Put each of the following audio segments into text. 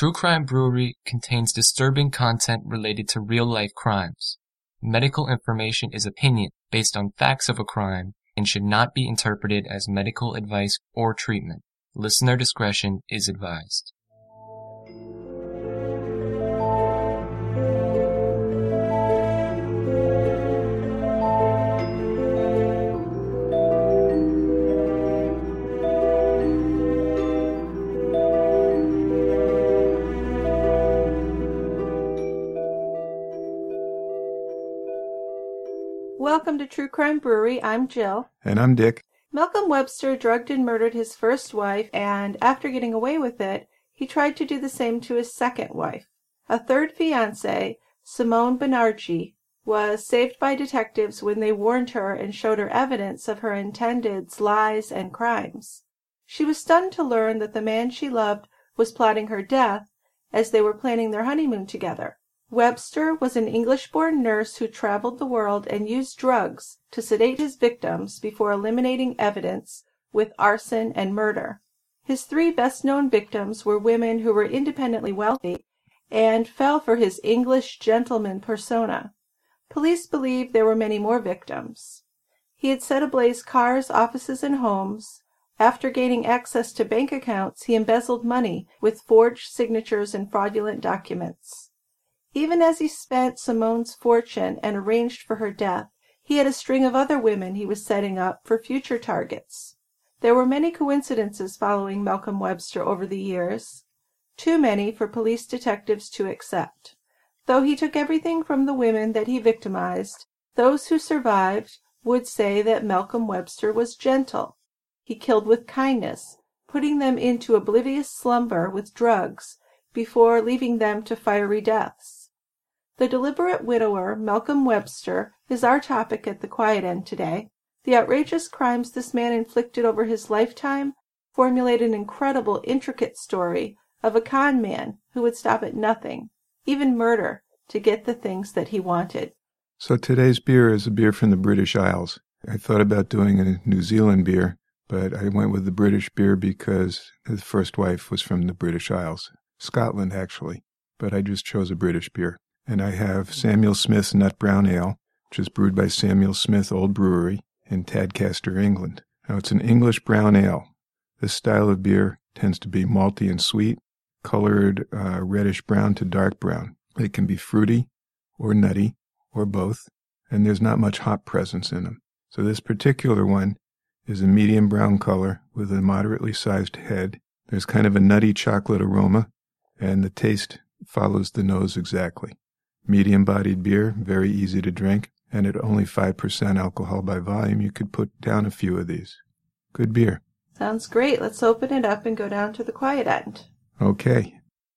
True Crime Brewery contains disturbing content related to real-life crimes. Medical information is opinion based on facts of a crime and should not be interpreted as medical advice or treatment. Listener discretion is advised. Welcome to True Crime Brewery. I'm Jill. And I'm Dick. Malcolm Webster drugged and murdered his first wife, and after getting away with it, he tried to do the same to his second wife. A third fiancée, Simone Banerjee, was saved by detectives when they warned her and showed her evidence of her intended's lies and crimes. She was stunned to learn that the man she loved was plotting her death as they were planning their honeymoon together. Webster was an English-born nurse who traveled the world and used drugs to sedate his victims before eliminating evidence with arson and murder. His three best-known victims were women who were independently wealthy and fell for his English gentleman persona. Police believe there were many more victims. He had set ablaze cars, offices, and homes. After gaining access to bank accounts, he embezzled money with forged signatures and fraudulent documents. Even as he spent Simone's fortune and arranged for her death, he had a string of other women he was setting up for future targets. There were many coincidences following Malcolm Webster over the years, too many for police detectives to accept. Though he took everything from the women that he victimized, those who survived would say that Malcolm Webster was gentle. He killed with kindness, putting them into oblivious slumber with drugs before leaving them to fiery deaths. The deliberate widower, Malcolm Webster, is our topic at the Quiet End today. The outrageous crimes this man inflicted over his lifetime formulate an incredible, intricate story of a con man who would stop at nothing, even murder, to get the things that he wanted. So today's beer is a beer from the British Isles. I thought about doing a New Zealand beer, but I went with the British beer because his first wife was from the British Isles. Scotland, actually, but I just chose a British beer. And I have Samuel Smith's Nut Brown Ale, which is brewed by Samuel Smith Old Brewery in Tadcaster, England. Now, it's an English brown ale. This style of beer tends to be malty and sweet, colored reddish-brown to dark brown. It can be fruity or nutty or both, and there's not much hop presence in them. So this particular one is a medium brown color with a moderately sized head. There's kind of a nutty chocolate aroma, and the taste follows the nose exactly. Medium-bodied beer, very easy to drink, and at only 5% alcohol by volume, you could put down a few of these. Good beer. Sounds great. Let's open it up and go down to the Quiet End. Okay.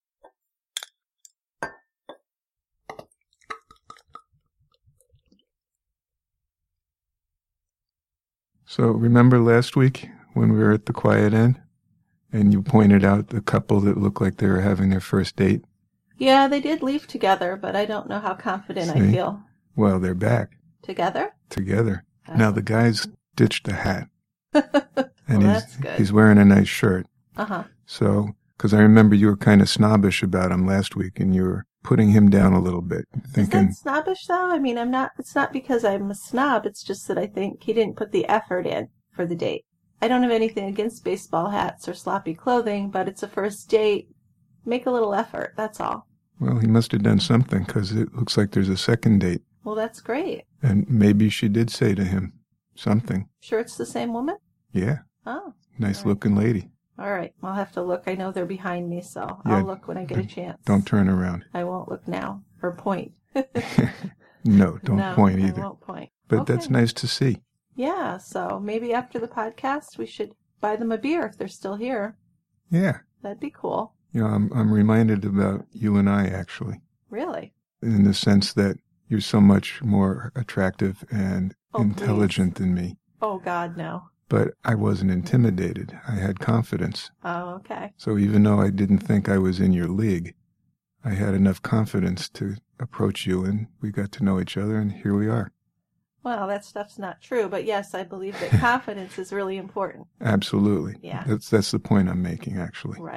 So remember last week when we were at the Quiet End, and you pointed out the couple that looked like they were having their first date? Yeah, they did leave together, but I don't know how confident I feel. Well, they're back. Together? Together. Now, the guy's ditched the hat. And that's good. He's wearing a nice shirt. Uh-huh. So, because I remember you were kind of snobbish about him last week, and you were putting him down a little bit. Thinking, Is that snobbish, though? I mean, it's not because I'm a snob, it's just that I think he didn't put the effort in for the date. I don't have anything against baseball hats or sloppy clothing, but it's a first date. Make a little effort, that's all. Well, he must have done something, because it looks like there's a second date. Well, that's great. And maybe she did say to him something. Sure it's the same woman? Yeah. Oh. Nice-looking lady. All right. I'll have to look. I know they're behind me, so Yeah, I'll look when I get a chance. Don't turn around. I won't look now. Or point. No, don't point either. I won't point. But Okay. that's nice to see. Yeah, so maybe after the podcast, we should buy them a beer if they're still here. Yeah. That'd be cool. You know, I'm reminded about you and I, actually. Really? In the sense that you're so much more attractive and intelligent than me. Oh, God, no. But I wasn't intimidated. I had confidence. Oh, okay. So even though I didn't think I was in your league, I had enough confidence to approach you, and we got to know each other, and here we are. Well, that stuff's not true, but yes, I believe that confidence is really important. Absolutely. Yeah. That's the point I'm making, actually. Right.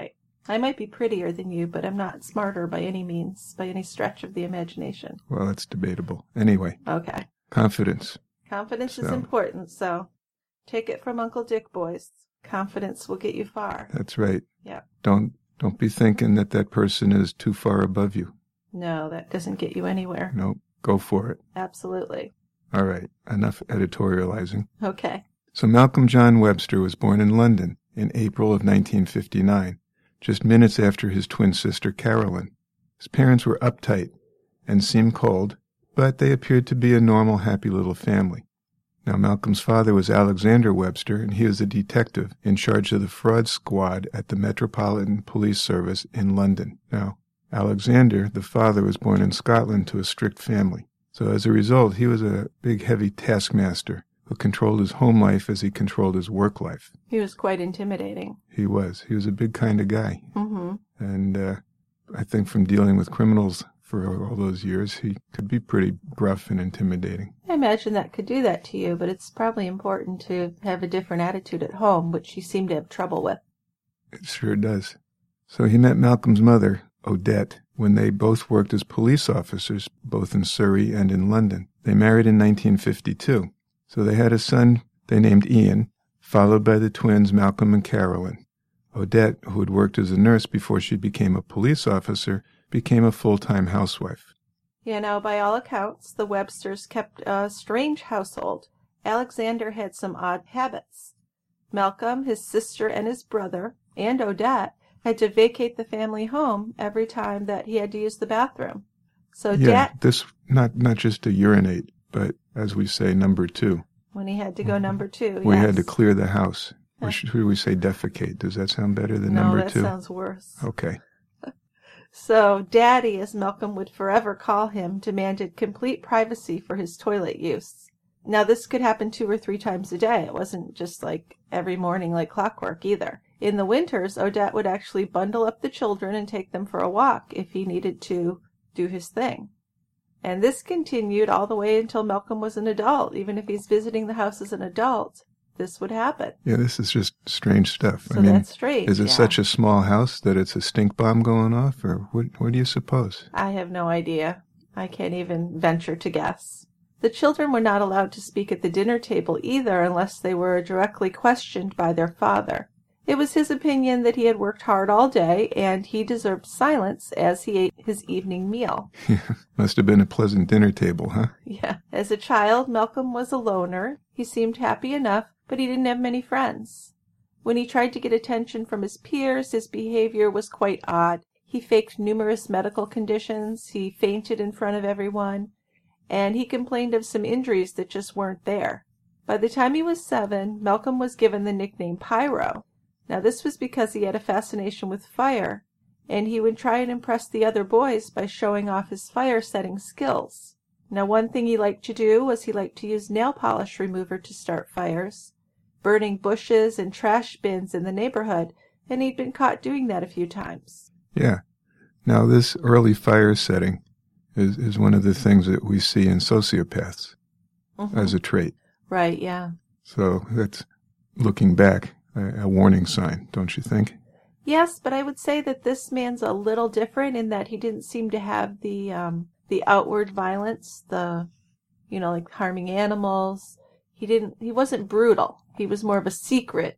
I might be prettier than you, but I'm not smarter by any means, by any stretch of the imagination. Well, that's debatable. Anyway. Okay. Confidence. Confidence is important, so take it from Uncle Dick, boys. Confidence will get you far. That's right. Yeah. Don't be thinking that person is too far above you. No, that doesn't get you anywhere. No, go for it. Absolutely. All right, enough editorializing. Okay. So Malcolm John Webster was born in London in April of 1959, just minutes after his twin sister Carolyn. His parents were uptight and seemed cold, but they appeared to be a normal, happy little family. Now, Malcolm's father was Alexander Webster, and he was a detective in charge of the fraud squad at the Metropolitan Police Service in London. Now, Alexander, the father, was born in Scotland to a strict family. So as a result, he was a big, heavy taskmaster who controlled his home life as he controlled his work life. He was quite intimidating. He was. He was a big kind of guy. Mm-hmm. And I think from dealing with criminals for all those years, he could be pretty gruff and intimidating. I imagine that could do that to you, but it's probably important to have a different attitude at home, which you seem to have trouble with. It sure does. So he met Malcolm's mother, Odette, when they both worked as police officers, both in Surrey and in London. They married in 1952. So they had a son they named Ian, followed by the twins Malcolm and Carolyn. Odette, who had worked as a nurse before she became a police officer, became a full-time housewife. Yeah, now, by all accounts, the Websters kept a strange household. Alexander had some odd habits. Malcolm, his sister, and his brother, and Odette, had to vacate the family home every time that he had to use the bathroom. So this not just to urinate, but, as we say, number two. When he had to go number two, We had to clear the house. Or should we say defecate? Does that sound better than number two? No, that sounds worse. Okay. So Daddy, as Malcolm would forever call him, demanded complete privacy for his toilet use. Now, this could happen 2 or 3 times a day. It wasn't just like every morning like clockwork either. In the winters, Odette would actually bundle up the children and take them for a walk if he needed to do his thing. And this continued all the way until Malcolm was an adult. Even if he's visiting the house as an adult, this would happen. Yeah, this is just strange stuff. So that's strange. Is it such a small house that it's a stink bomb going off, or what do you suppose? I have no idea. I can't even venture to guess. The children were not allowed to speak at the dinner table either unless they were directly questioned by their father. It was his opinion that he had worked hard all day, and he deserved silence as he ate his evening meal. Must have been a pleasant dinner table, huh? Yeah. As a child, Malcolm was a loner. He seemed happy enough, but he didn't have many friends. When he tried to get attention from his peers, his behavior was quite odd. He faked numerous medical conditions, he fainted in front of everyone, and he complained of some injuries that just weren't there. By the time he was 7, Malcolm was given the nickname Pyro. Now, this was because he had a fascination with fire, and he would try and impress the other boys by showing off his fire-setting skills. Now, one thing he liked to do was he liked to use nail polish remover to start fires, burning bushes and trash bins in the neighborhood, and he'd been caught doing that a few times. Yeah. Now, this early fire setting is one of the things that we see in sociopaths as a trait. Right, yeah. So that's, looking back, a warning sign, don't you think? Yes, but I would say that this man's a little different in that he didn't seem to have the outward violence, like harming animals. He wasn't brutal. He was more of a secretly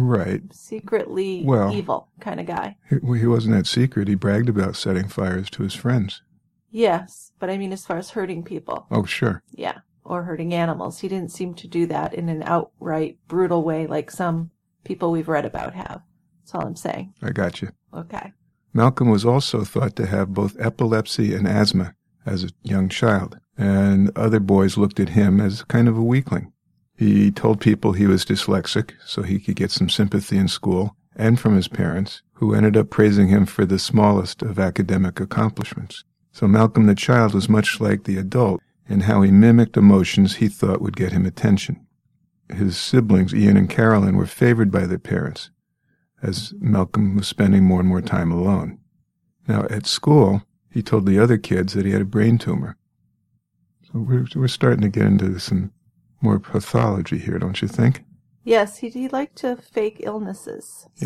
evil kind of guy. He wasn't that secret. He bragged about setting fires to his friends. Yes, but I mean as far as hurting people. Oh, sure. Yeah, or hurting animals. He didn't seem to do that in an outright brutal way like some people we've read about have. That's all I'm saying. I got you. Okay. Malcolm was also thought to have both epilepsy and asthma as a young child, and other boys looked at him as kind of a weakling. He told people he was dyslexic so he could get some sympathy in school and from his parents, who ended up praising him for the smallest of academic accomplishments. So Malcolm the child was much like the adult in how he mimicked emotions he thought would get him attention. His siblings, Ian and Carolyn, were favored by their parents, as Malcolm was spending more and more time alone. Now, at school, he told the other kids that he had a brain tumor. So we're starting to get into some more pathology here, don't you think? Yes, he liked to fake illnesses. Yeah.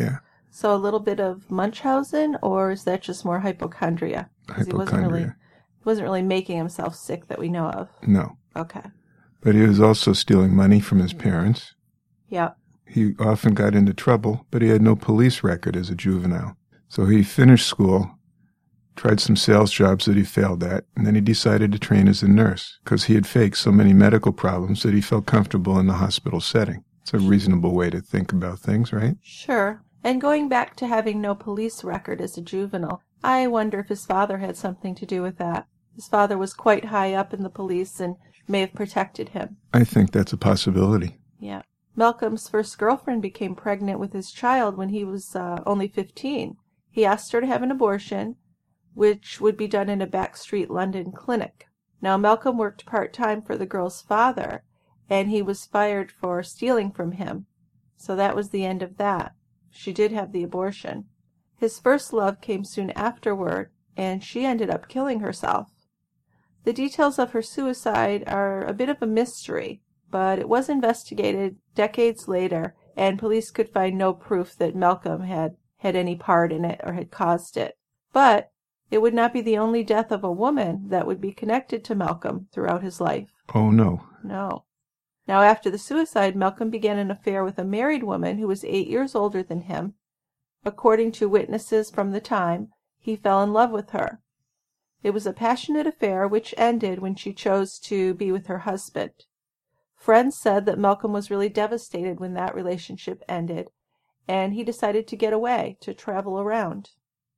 So a little bit of Munchausen, or is that just more hypochondria? 'Cause Hypochondria. He wasn't really making himself sick that we know of. No. Okay. But he was also stealing money from his parents. Yeah. He often got into trouble, but he had no police record as a juvenile. So he finished school, tried some sales jobs that he failed at, and then he decided to train as a nurse because he had faked so many medical problems that he felt comfortable in the hospital setting. It's a reasonable way to think about things, right? Sure. And going back to having no police record as a juvenile, I wonder if his father had something to do with that. His father was quite high up in the police and may have protected him. I think that's a possibility. Yeah. Malcolm's first girlfriend became pregnant with his child when he was only 15. He asked her to have an abortion, which would be done in a backstreet London clinic. Now, Malcolm worked part-time for the girl's father, and he was fired for stealing from him. So that was the end of that. She did have the abortion. His first love came soon afterward, and she ended up killing herself. The details of her suicide are a bit of a mystery, but it was investigated decades later, and police could find no proof that Malcolm had any part in it or had caused it. But it would not be the only death of a woman that would be connected to Malcolm throughout his life. Oh, no. No. Now, after the suicide, Malcolm began an affair with a married woman who was 8 years older than him. According to witnesses from the time, he fell in love with her. It was a passionate affair which ended when she chose to be with her husband. Friends said that Malcolm was really devastated when that relationship ended, and he decided to get away, to travel around.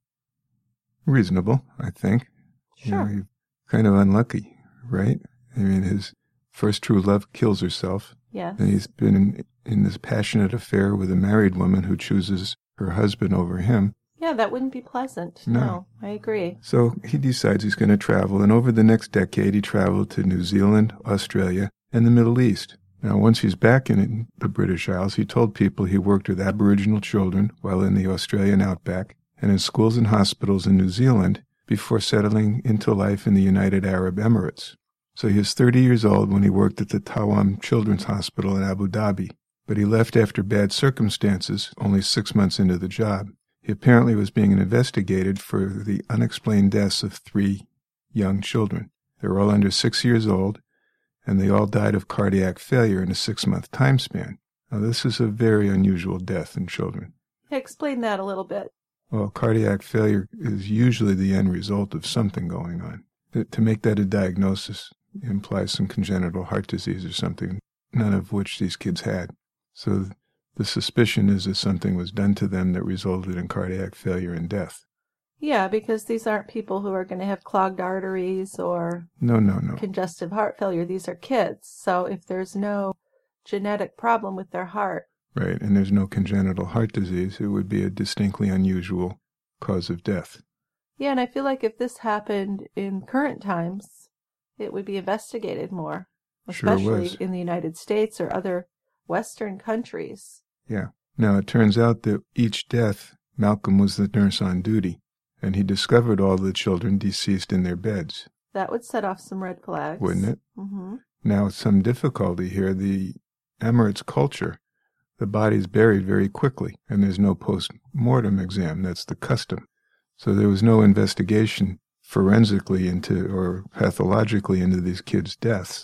Reasonable, I think. Sure. He's kind of unlucky, right? I mean, his first true love kills herself. Yes. And he's been in this passionate affair with a married woman who chooses her husband over him. Yeah, that wouldn't be pleasant. No. No, I agree. So he decides he's going to travel, and over the next decade he traveled to New Zealand, Australia, and the Middle East. Now, once he's back in the British Isles, he told people he worked with Aboriginal children while in the Australian outback and in schools and hospitals in New Zealand before settling into life in the United Arab Emirates. So he was 30 years old when he worked at the Tawam Children's Hospital in Abu Dhabi, but he left after bad circumstances only 6 months into the job. He apparently was being investigated for the unexplained deaths of 3 young children. They were all under 6 years old, and they all died of cardiac failure in a 6-month time span. Now, this is a very unusual death in children. Explain that a little bit. Well, cardiac failure is usually the end result of something going on. To make that a diagnosis implies some congenital heart disease or something, none of which these kids had. So the suspicion is that something was done to them that resulted in cardiac failure and death. Yeah, because these aren't people who are going to have clogged arteries or No. congestive heart failure. These are kids. So if there's no genetic problem with their heart. Right, and there's no congenital heart disease, it would be a distinctly unusual cause of death. Yeah, and I feel like if this happened in current times, it would be investigated more, especially Sure in the United States or other Western countries. Yeah. Now, it turns out that each death, Malcolm was the nurse on duty, and he discovered all the children deceased in their beds. That would set off some red flags. Wouldn't it? Mm-hmm. Now, some difficulty here. The Emirates culture, the body's buried very quickly, and there's no post-mortem exam. That's the custom. So there was no investigation forensically into or pathologically into these kids' deaths.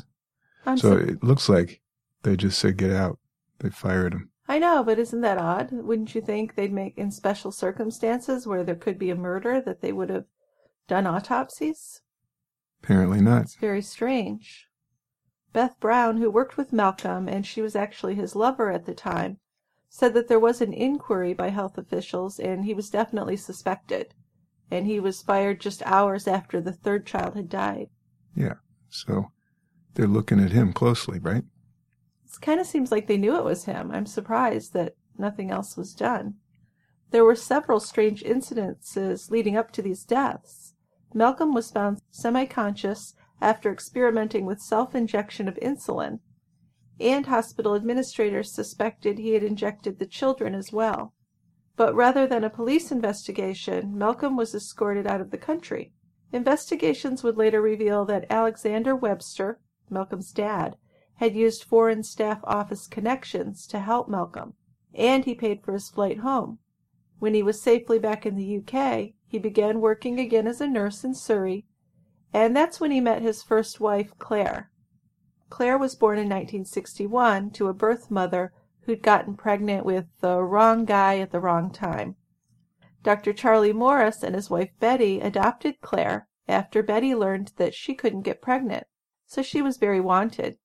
It looks like they just said, get out. They fired him. I know, but isn't that odd? Wouldn't you think they'd make, in special circumstances where there could be a murder, that they would have done autopsies? Apparently not. It's very strange. Beth Brown, who worked with Malcolm, and she was actually his lover at the time, said that there was an inquiry by health officials, and he was definitely suspected. And he was fired just hours after the 3rd child had died. Yeah, so they're looking at him closely, right? It kind of seems like they knew it was him. I'm surprised that nothing else was done. There were several strange incidences leading up to these deaths. Malcolm was found semi-conscious after experimenting with self-injection of insulin, and hospital administrators suspected he had injected the children as well. But rather than a police investigation, Malcolm was escorted out of the country. Investigations would later reveal that Alexander Webster, Malcolm's dad, had used foreign staff office connections to help Malcolm, and he paid for his flight home. When he was safely back in the UK, he began working again as a nurse in Surrey, and that's when he met his first wife, Claire. Claire was born in 1961 to a birth mother who'd gotten pregnant with the wrong guy at the wrong time. Dr. Charlie Morris and his wife Betty adopted Claire after Betty learned that she couldn't get pregnant, so she was very wanted.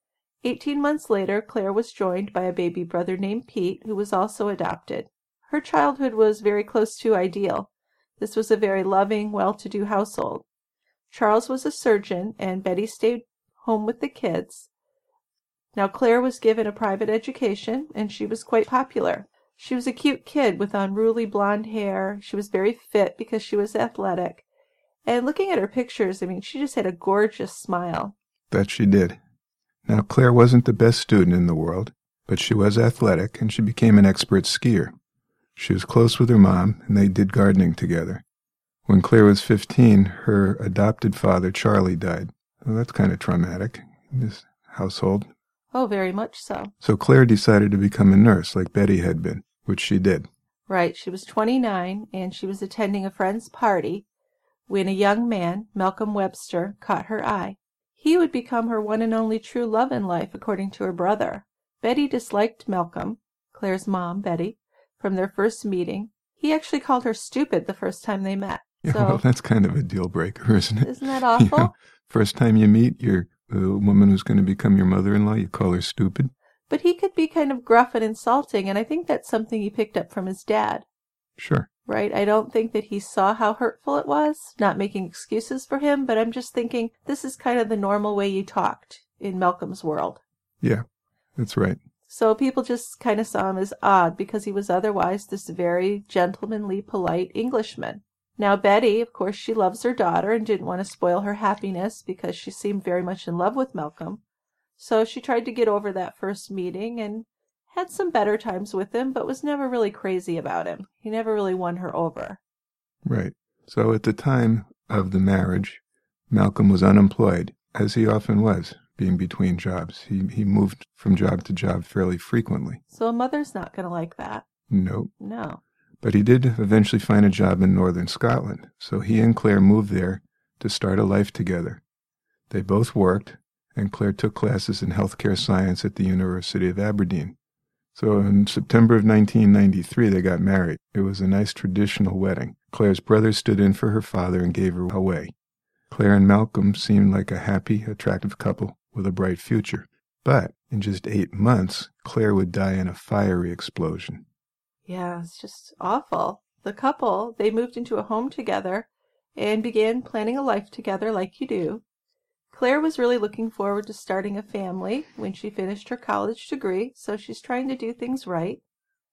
18 months later, Claire was joined by a baby brother named Pete, who was also adopted. Her childhood was very close to ideal. This was a very loving, well-to-do household. Charles was a surgeon, and Betty stayed home with the kids. Now, Claire was given a private education, and she was quite popular. She was a cute kid with unruly blonde hair. She was very fit because she was athletic. And looking at her pictures, she just had a gorgeous smile. That she did. Now, Claire wasn't the best student in the world, but she was athletic, and she became an expert skier. She was close with her mom, and they did gardening together. When Claire was 15, her adopted father, Charlie, died. Well, that's kind of traumatic in this household. Oh, very much so. So Claire decided to become a nurse like Betty had been, which she did. Right. She was 29, and she was attending a friend's party when a young man, Malcolm Webster, caught her eye. He would become her one and only true love in life, according to her brother. Betty disliked Malcolm, Claire's mom, Betty, from their first meeting. He actually called her stupid the first time they met. Yeah, So, well, that's kind of a deal breaker, isn't it? isn't that awful? First time you meet the woman who's going to become your mother-in-law, you call her stupid. But he could be kind of gruff and insulting, and I think that's something he picked up from his dad. Sure. Right? I don't think that he saw how hurtful it was, not making excuses for him, but I'm just thinking this is kind of the normal way you talked in Malcolm's world. Yeah, that's right. So people just kind of saw him as odd because he was otherwise this very gentlemanly, polite Englishman. Now Betty, of course, she loves her daughter and didn't want to spoil her happiness because she seemed very much in love with Malcolm. So she tried to get over that first meeting and had some better times with him, but was never really crazy about him. He never really won her over. Right. So at the time of the marriage, Malcolm was unemployed, as he often was, being between jobs. He moved from job to job fairly frequently. So a mother's not going to like that. No. No. But he did eventually find a job in northern Scotland, so he and Claire moved there to start a life together. They both worked, and Claire took classes in healthcare science at the University of Aberdeen. So in September of 1993, they got married. It was a nice traditional wedding. Claire's brother stood in for her father and gave her away. Claire and Malcolm seemed like a happy, attractive couple with a bright future. But in just 8 months, Claire would die in a fiery explosion. Yeah, it's just awful. The couple, they moved into a home together and began planning a life together like you do. Claire was really looking forward to starting a family when she finished her college degree, so she's trying to do things right.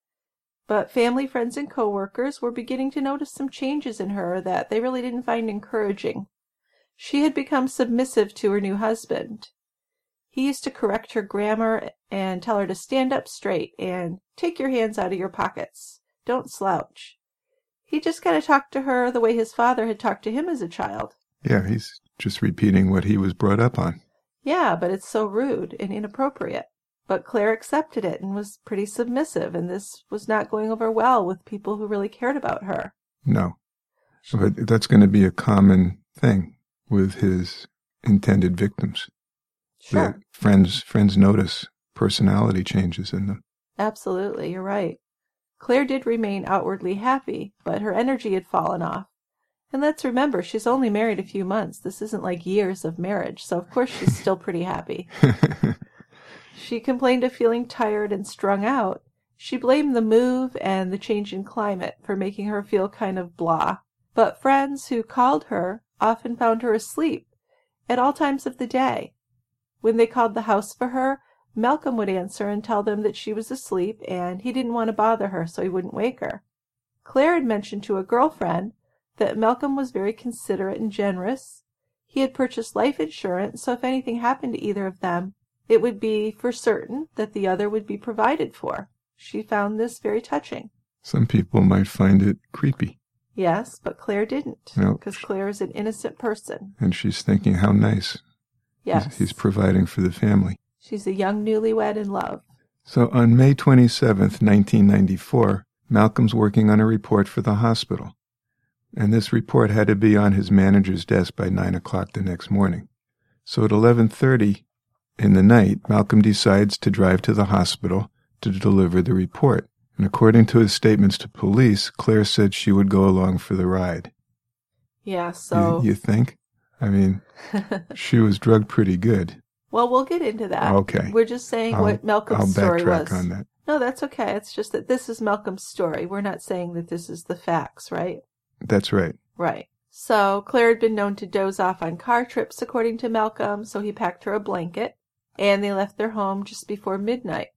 But family, friends, and co-workers were beginning to notice some changes in her that they really didn't find encouraging. She had become submissive to her new husband. He used to correct her grammar and tell her to stand up straight and take your hands out of your pockets. Don't slouch. He just kind of talked to her the way his father had talked to him as a child. Yeah, he's just repeating what he was brought up on. Yeah, but it's so rude and inappropriate. But Claire accepted it and was pretty submissive, and this was not going over well with people who really cared about her. No. But that's going to be a common thing with his intended victims. Sure. That friends notice personality changes in them. Absolutely, you're right. Claire did remain outwardly happy, but her energy had fallen off. And let's remember, she's only married a few months. This isn't like years of marriage, so of course she's still pretty happy. She complained of feeling tired and strung out. She blamed the move and the change in climate for making her feel kind of blah. But friends who called her often found her asleep at all times of the day. When they called the house for her, Malcolm would answer and tell them that she was asleep and he didn't want to bother her, so he wouldn't wake her. Claire had mentioned to a girlfriend that Malcolm was very considerate and generous. He had purchased life insurance, so if anything happened to either of them, it would be for certain that the other would be provided for. She found this very touching. Some people might find it creepy. Yes, but Claire didn't, No. because Claire is an innocent person. And she's thinking, how nice. Yes. He's providing for the family. She's a young newlywed in love. So on May 27th, 1994, Malcolm's working on a report for the hospital, and this report had to be on his manager's desk by 9 o'clock the next morning. So at 11:30 in the night, Malcolm decides to drive to the hospital to deliver the report. And according to his statements to police, Claire said she would go along for the ride. Yeah, so... You think? I mean, she was drugged pretty good. Well, we'll get into that. Okay. We're just saying what Malcolm's story was. I'll backtrack on that. No, that's okay. It's just that this is Malcolm's story. We're not saying that this is the facts, right? That's right. Right. So Claire had been known to doze off on car trips, according to Malcolm, so he packed her a blanket, and they left their home just before midnight.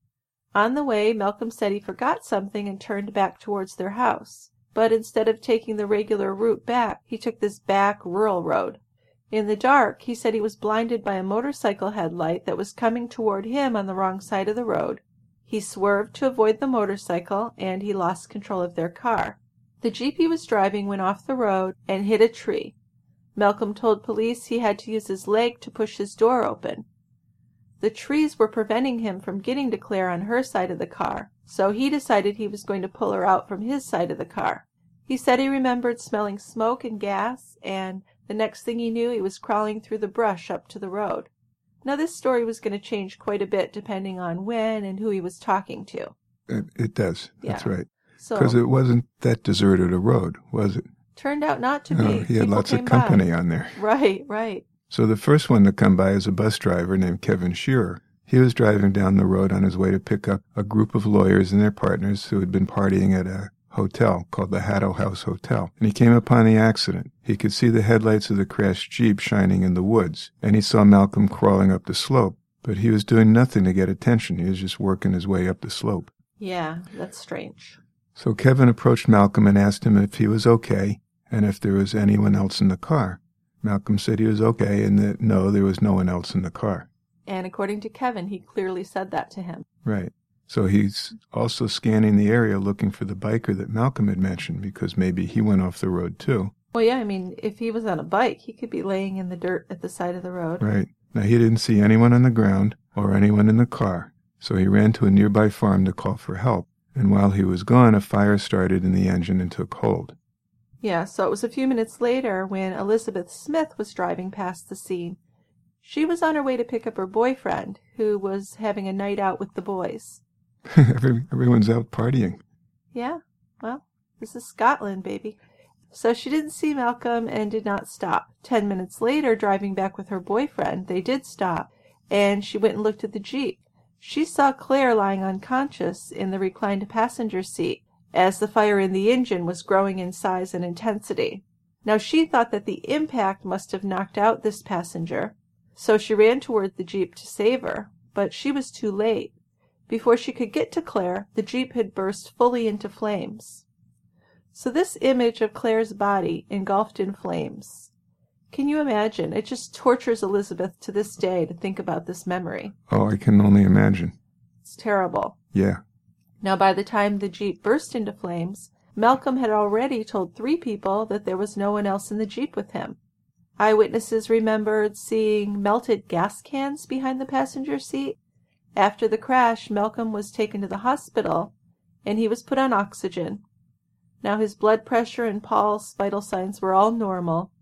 On the way, Malcolm said he forgot something and turned back towards their house. But instead of taking the regular route back, he took this back rural road. In the dark, he said he was blinded by a motorcycle headlight that was coming toward him on the wrong side of the road. He swerved to avoid the motorcycle, and he lost control of their car. The Jeep he was driving went off the road and hit a tree. Malcolm told police he had to use his leg to push his door open. The trees were preventing him from getting to Claire on her side of the car, so he decided he was going to pull her out from his side of the car. He said he remembered smelling smoke and gas, and the next thing he knew, he was crawling through the brush up to the road. Now, this story was going to change quite a bit depending on when and who he was talking to. It does. That's right. Because So it wasn't that deserted a road, was it? turned out not to be. No, he had People lots of came company by. on there. Right, right. So the first one to come by is a bus driver named Kevin Shearer. He was driving down the road on his way to pick up a group of lawyers and their partners who had been partying at a hotel called the Haddo House Hotel. And he came upon the accident. He could see the headlights of the crashed Jeep shining in the woods, and he saw Malcolm crawling up the slope. But he was doing nothing to get attention. He was just working his way up the slope. Yeah, that's strange. So Kevin approached Malcolm and asked him if he was okay and if there was anyone else in the car. Malcolm said he was okay and that no, there was no one else in the car. And according to Kevin, he clearly said that to him. Right. So he's also scanning the area looking for the biker that Malcolm had mentioned because maybe he went off the road too. Well, yeah, I mean, if he was on a bike, he could be laying in the dirt at the side of the road. Right. Now, he didn't see anyone on the ground or anyone in the car, so he ran to a nearby farm to call for help. And while he was gone, a fire started in the engine and took hold. Yeah, so it was a few minutes later when Elizabeth Smith was driving past the scene. She was on her way to pick up her boyfriend, who was having a night out with the boys. Everyone's out partying. Yeah, well, this is Scotland, baby. So she didn't see Malcolm and did not stop. 10 minutes later, driving back with her boyfriend, they did stop, and she went and looked at the Jeep. She saw Claire lying unconscious in the reclined passenger seat as the fire in the engine was growing in size and intensity. Now she thought that the impact must have knocked out this passenger, so she ran toward the Jeep to save her, but she was too late. Before she could get to Claire, the Jeep had burst fully into flames. So this image of Claire's body engulfed in flames. Can you imagine? It just tortures Elizabeth to this day to think about this memory. Oh, I can only imagine. It's terrible. Yeah. Now, by the time the Jeep burst into flames, Malcolm had already told 3 people that there was no one else in the Jeep with him. Eyewitnesses remembered seeing melted gas cans behind the passenger seat. After the crash, Malcolm was taken to the hospital, and he was put on oxygen. Now, his blood pressure and pulse, vital signs were all normal,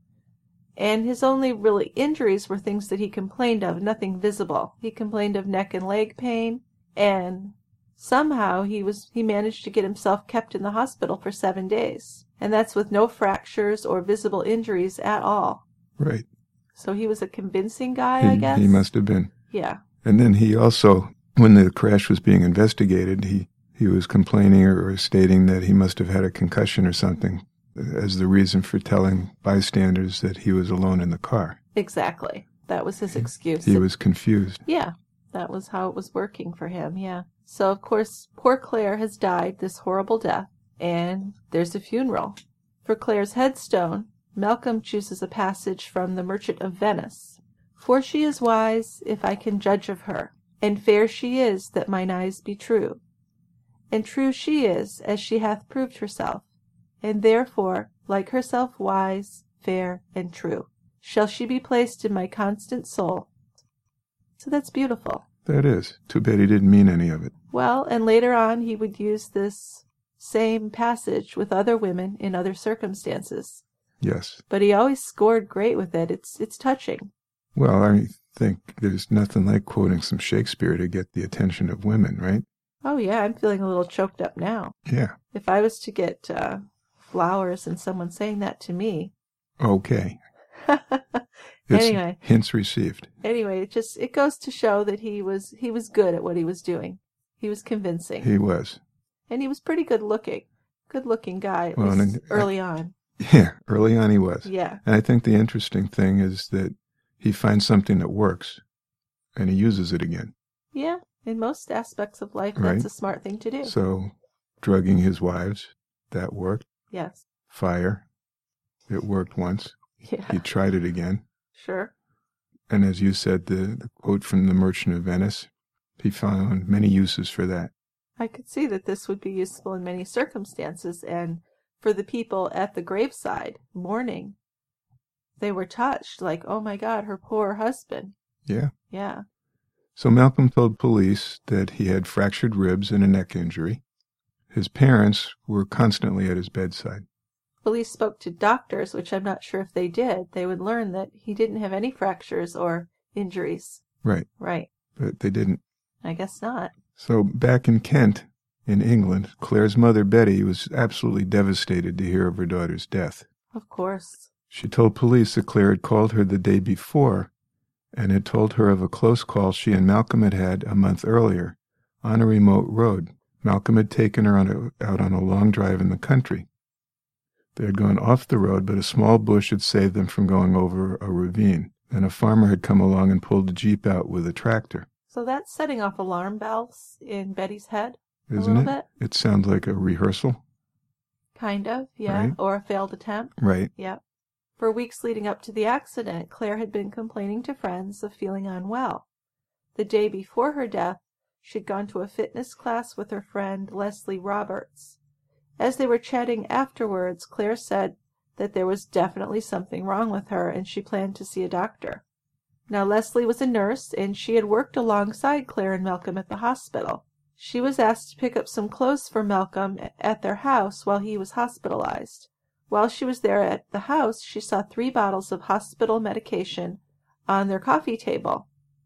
and his only really injuries were things that he complained of, nothing visible. He complained of neck and leg pain, and somehow he managed to get himself kept in the hospital for 7 days, and that's with no fractures or visible injuries at all. Right. So he was a convincing guy, I guess? He must have been. Yeah. And then he also, when the crash was being investigated, he was complaining or stating that he must have had a concussion or something as the reason for telling bystanders that he was alone in the car. Exactly. That was his excuse. He was confused. Yeah. That was how it was working for him, yeah. So, of course, poor Claire has died this horrible death, and there's a funeral. For Claire's headstone, Malcolm chooses a passage from The Merchant of Venice. For she is wise, if I can judge of her, and fair she is, that mine eyes be true. And true she is, as she hath proved herself, and therefore, like herself wise, fair, and true, shall she be placed in my constant soul. So that's beautiful. That is. Too bad he didn't mean any of it. Well, and later on he would use this same passage with other women in other circumstances. Yes. But he always scored great with it. It's touching. Well, I think there's nothing like quoting some Shakespeare to get the attention of women, right? Oh, yeah, I'm feeling a little choked up now. Yeah. If I was to get flowers and someone saying that to me. Okay. Anyway. Hints received. Anyway, it goes to show that he was good at what he was doing. He was convincing. He was. And he was pretty good looking. Good looking guy, at least early on. Yeah, early on he was. Yeah. And I think the interesting thing is that he finds something that works and he uses it again. Yeah. In most aspects of life, Right. that's a smart thing to do. So, drugging his wives, that worked. Yes. Fire, it worked once. Yeah. He tried it again. Sure. And as you said, the quote from The Merchant of Venice, he found many uses for that. I could see that this would be useful in many circumstances, and for the people at the graveside mourning, they were touched, like, oh my God, her poor husband. Yeah. Yeah. So Malcolm told police that he had fractured ribs and a neck injury. His parents were constantly at his bedside. Police spoke to doctors, which I'm not sure if they did. They would learn that he didn't have any fractures or injuries. Right. Right. But they didn't. I guess not. So back in Kent, in England, Claire's mother, Betty, was absolutely devastated to hear of her daughter's death. Of course. She told police that Claire had called her the day before and had told her of a close call she and Malcolm had had a month earlier on a remote road. Malcolm had taken her out on a long drive in the country. They had gone off the road, but a small bush had saved them from going over a ravine. Then a farmer had come along and pulled the Jeep out with a tractor. So that's setting off alarm bells in Betty's head, Isn't a it? little bit. It sounds like a rehearsal. Kind of, yeah. Right. Or a failed attempt. Right. Yeah. For weeks leading up to the accident, Claire had been complaining to friends of feeling unwell. The day before her death, she'd gone to a fitness class with her friend Leslie Roberts. As they were chatting afterwards, Claire said that there was definitely something wrong with her and she planned to see a doctor. Now, Leslie was a nurse and she had worked alongside Claire and Malcolm at the hospital. She was asked to pick up some clothes for Malcolm at their house while he was hospitalized. While she was there at the house, she saw 3 bottles of hospital medication on their coffee table.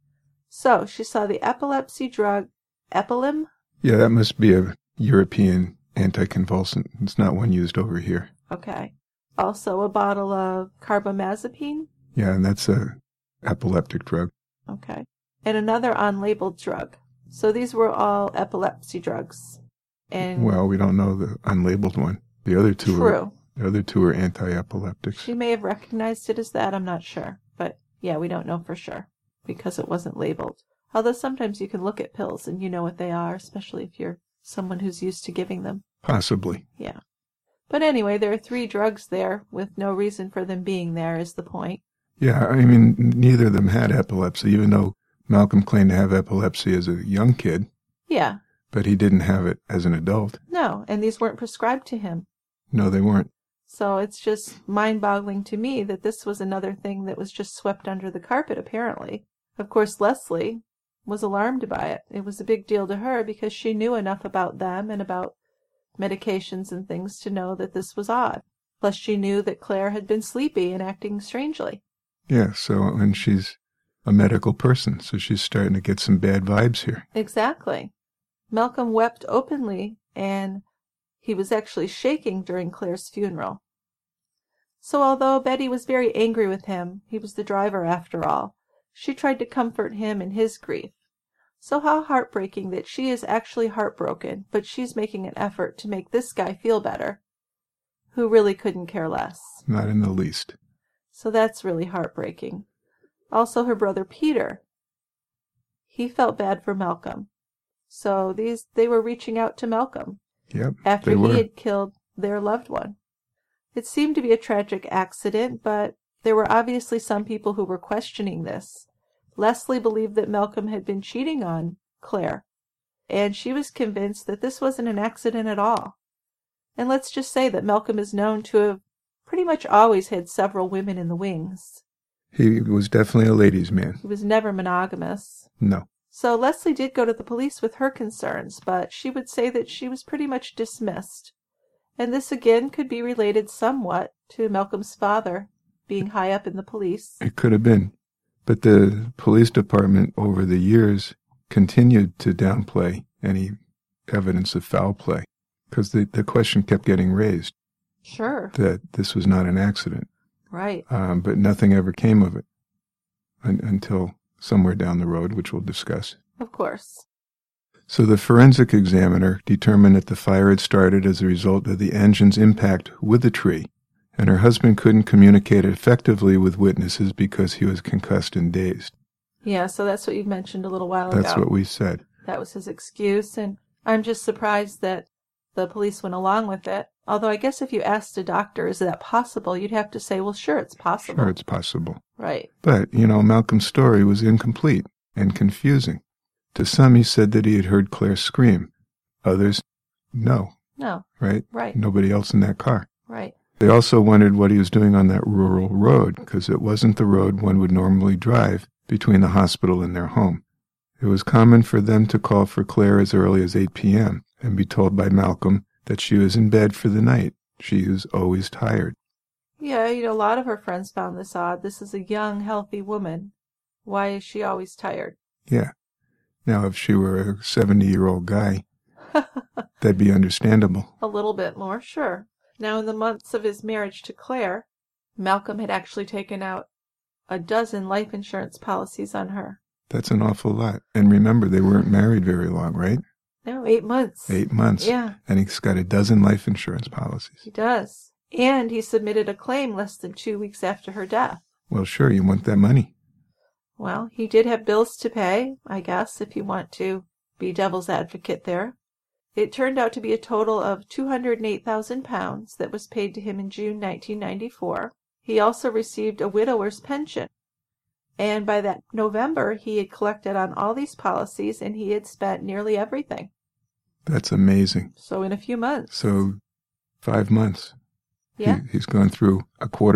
So she saw the epilepsy drug Epilim. Yeah, that must be a European anticonvulsant. It's not one used over here. Okay. Also a bottle of carbamazepine. Yeah, and that's a epileptic drug. Okay. And another unlabeled drug. So these were all epilepsy drugs. And Well, we don't know the unlabeled one. The other two true. are anti-epileptics. She may have recognized it as that, I'm not sure. But yeah, we don't know for sure because it wasn't labeled. Although sometimes you can look at pills and you know what they are, especially if you're someone who's used to giving them. Possibly. Yeah. But anyway, there are 3 drugs there with no reason for them being there is the point. Yeah, I mean, neither of them had epilepsy, even though Malcolm claimed to have epilepsy as a young kid. Yeah. But he didn't have it as an adult. No, and these weren't prescribed to him. No, they weren't. So it's just mind-boggling to me that this was another thing that was just swept under the carpet, apparently. Of course, Leslie was alarmed by it. It was a big deal to her because she knew enough about them and about medications and things to know that this was odd. Plus, she knew that Claire had been sleepy and acting strangely. Yeah, and she's a medical person, so she's starting to get some bad vibes here. Exactly. Malcolm wept openly, and he was actually shaking during Claire's funeral. So although Betty was very angry with him, he was the driver after all, she tried to comfort him in his grief. So how heartbreaking that she is actually heartbroken, but she's making an effort to make this guy feel better, who really couldn't care less. Not in the least. So that's really heartbreaking. Also her brother Peter. He felt bad for Malcolm. So they were reaching out to Malcolm. Yep, after they were. He had killed their loved one. It seemed to be a tragic accident, but there were obviously some people who were questioning this. Leslie believed that Malcolm had been cheating on Claire, and she was convinced that this wasn't an accident at all. And let's just say that Malcolm is known to have pretty much always had several women in the wings. He was definitely a ladies' man. He was never monogamous. No. So Leslie did go to the police with her concerns, but she would say that she was pretty much dismissed. And this again could be related somewhat to Malcolm's father being high up in the police. It could have been. But the police department over the years continued to downplay any evidence of foul play because the question kept getting raised. Sure. That this was not an accident. Right. But nothing ever came of it until somewhere down the road, which we'll discuss. Of course. So the forensic examiner determined that the fire had started as a result of the engine's impact with the tree, and her husband couldn't communicate effectively with witnesses because he was concussed and dazed. Yeah, so that's what you mentioned a little while ago. That's what we said. That was his excuse, and I'm just surprised that the police went along with it. Although I guess if you asked a doctor, is that possible, you'd have to say, well, sure, it's possible. Sure, it's possible. Right. But, Malcolm's story was incomplete and confusing. To some, he said that he had heard Claire scream. Others, no. No. Right? Right. Nobody else in that car. Right. They also wondered what he was doing on that rural road, because it wasn't the road one would normally drive between the hospital and their home. It was common for them to call for Claire as early as 8 p.m. and be told by Malcolm that she was in bed for the night. She was always tired. Yeah, a lot of her friends found this odd. This is a young, healthy woman. Why is she always tired? Yeah. Now, if she were a 70-year-old guy, that'd be understandable. A little bit more, sure. Now, in the months of his marriage to Claire, Malcolm had actually taken out a dozen life insurance policies on her. That's an awful lot. And remember, they weren't married very long, right? No, 8 months. 8 months. Yeah. And he's got a dozen life insurance policies. He does. And he submitted a claim less than 2 weeks after her death. Well, sure, you want that money. Well, he did have bills to pay, I guess, if you want to be devil's advocate there. It turned out to be a total of £208,000 that was paid to him in June 1994. He also received a widower's pension. And by that November, he had collected on all these policies, and he had spent nearly everything. That's amazing. So in a few months. So 5 months. Yeah. He's gone through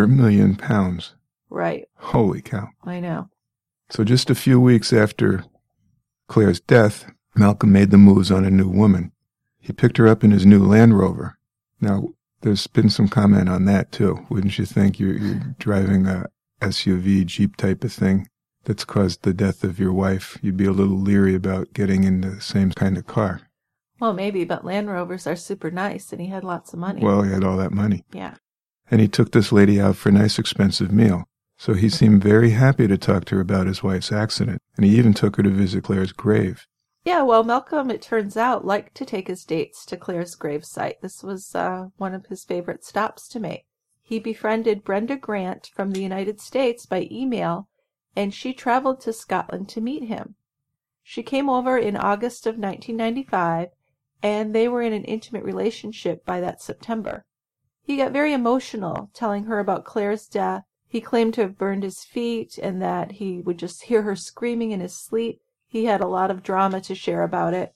£250,000. Right. Holy cow. I know. So just a few weeks after Claire's death, Malcolm made the moves on a new woman. He picked her up in his new Land Rover. Now, there's been some comment on that, too. Wouldn't you think? You're driving a SUV, Jeep type of thing that's caused the death of your wife. You'd be a little leery about getting in the same kind of car. Well, maybe, but Land Rovers are super nice, and he had lots of money. Well, he had all that money. Yeah. And he took this lady out for a nice, expensive meal. So he seemed very happy to talk to her about his wife's accident, and he even took her to visit Claire's grave. Yeah, well, Malcolm, it turns out, liked to take his dates to Claire's gravesite. This was one of his favorite stops to make. He befriended Brenda Grant from the United States by email, and she traveled to Scotland to meet him. She came over in August of 1995, and they were in an intimate relationship by that September. He got very emotional, telling her about Claire's death. He claimed to have burned his feet and that he would just hear her screaming in his sleep. He had a lot of drama to share about it,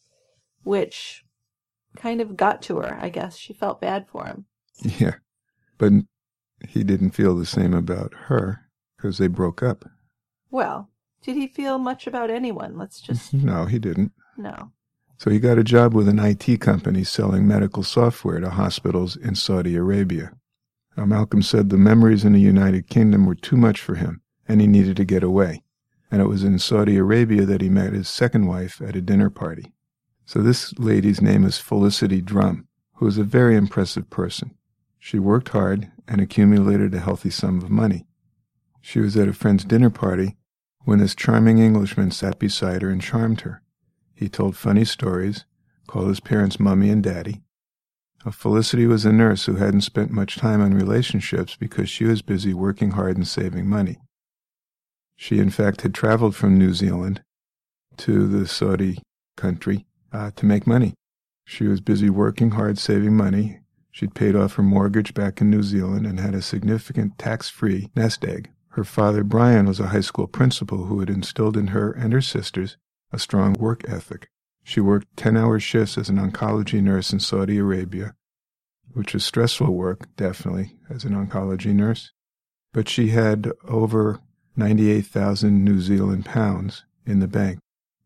which kind of got to her, I guess. She felt bad for him. Yeah, but he didn't feel the same about her because they broke up. Well, did he feel much about anyone? Let's just... No, he didn't. No. So he got a job with an IT company selling medical software to hospitals in Saudi Arabia. Now, Malcolm said the memories in the United Kingdom were too much for him, and he needed to get away. And it was in Saudi Arabia that he met his second wife at a dinner party. So this lady's name is Felicity Drum, who was a very impressive person. She worked hard and accumulated a healthy sum of money. She was at a friend's dinner party when this charming Englishman sat beside her and charmed her. He told funny stories, called his parents Mummy and Daddy. Felicity was a nurse who hadn't spent much time on relationships because she was busy working hard and saving money. She, in fact, had traveled from New Zealand to the Saudi country to make money. She was busy working hard, saving money. She'd paid off her mortgage back in New Zealand and had a significant tax-free nest egg. Her father, Brian, was a high school principal who had instilled in her and her sisters a strong work ethic. She worked 10-hour shifts as an oncology nurse in Saudi Arabia, which was stressful work, definitely, as an oncology nurse. But she had over 98,000 New Zealand pounds in the bank.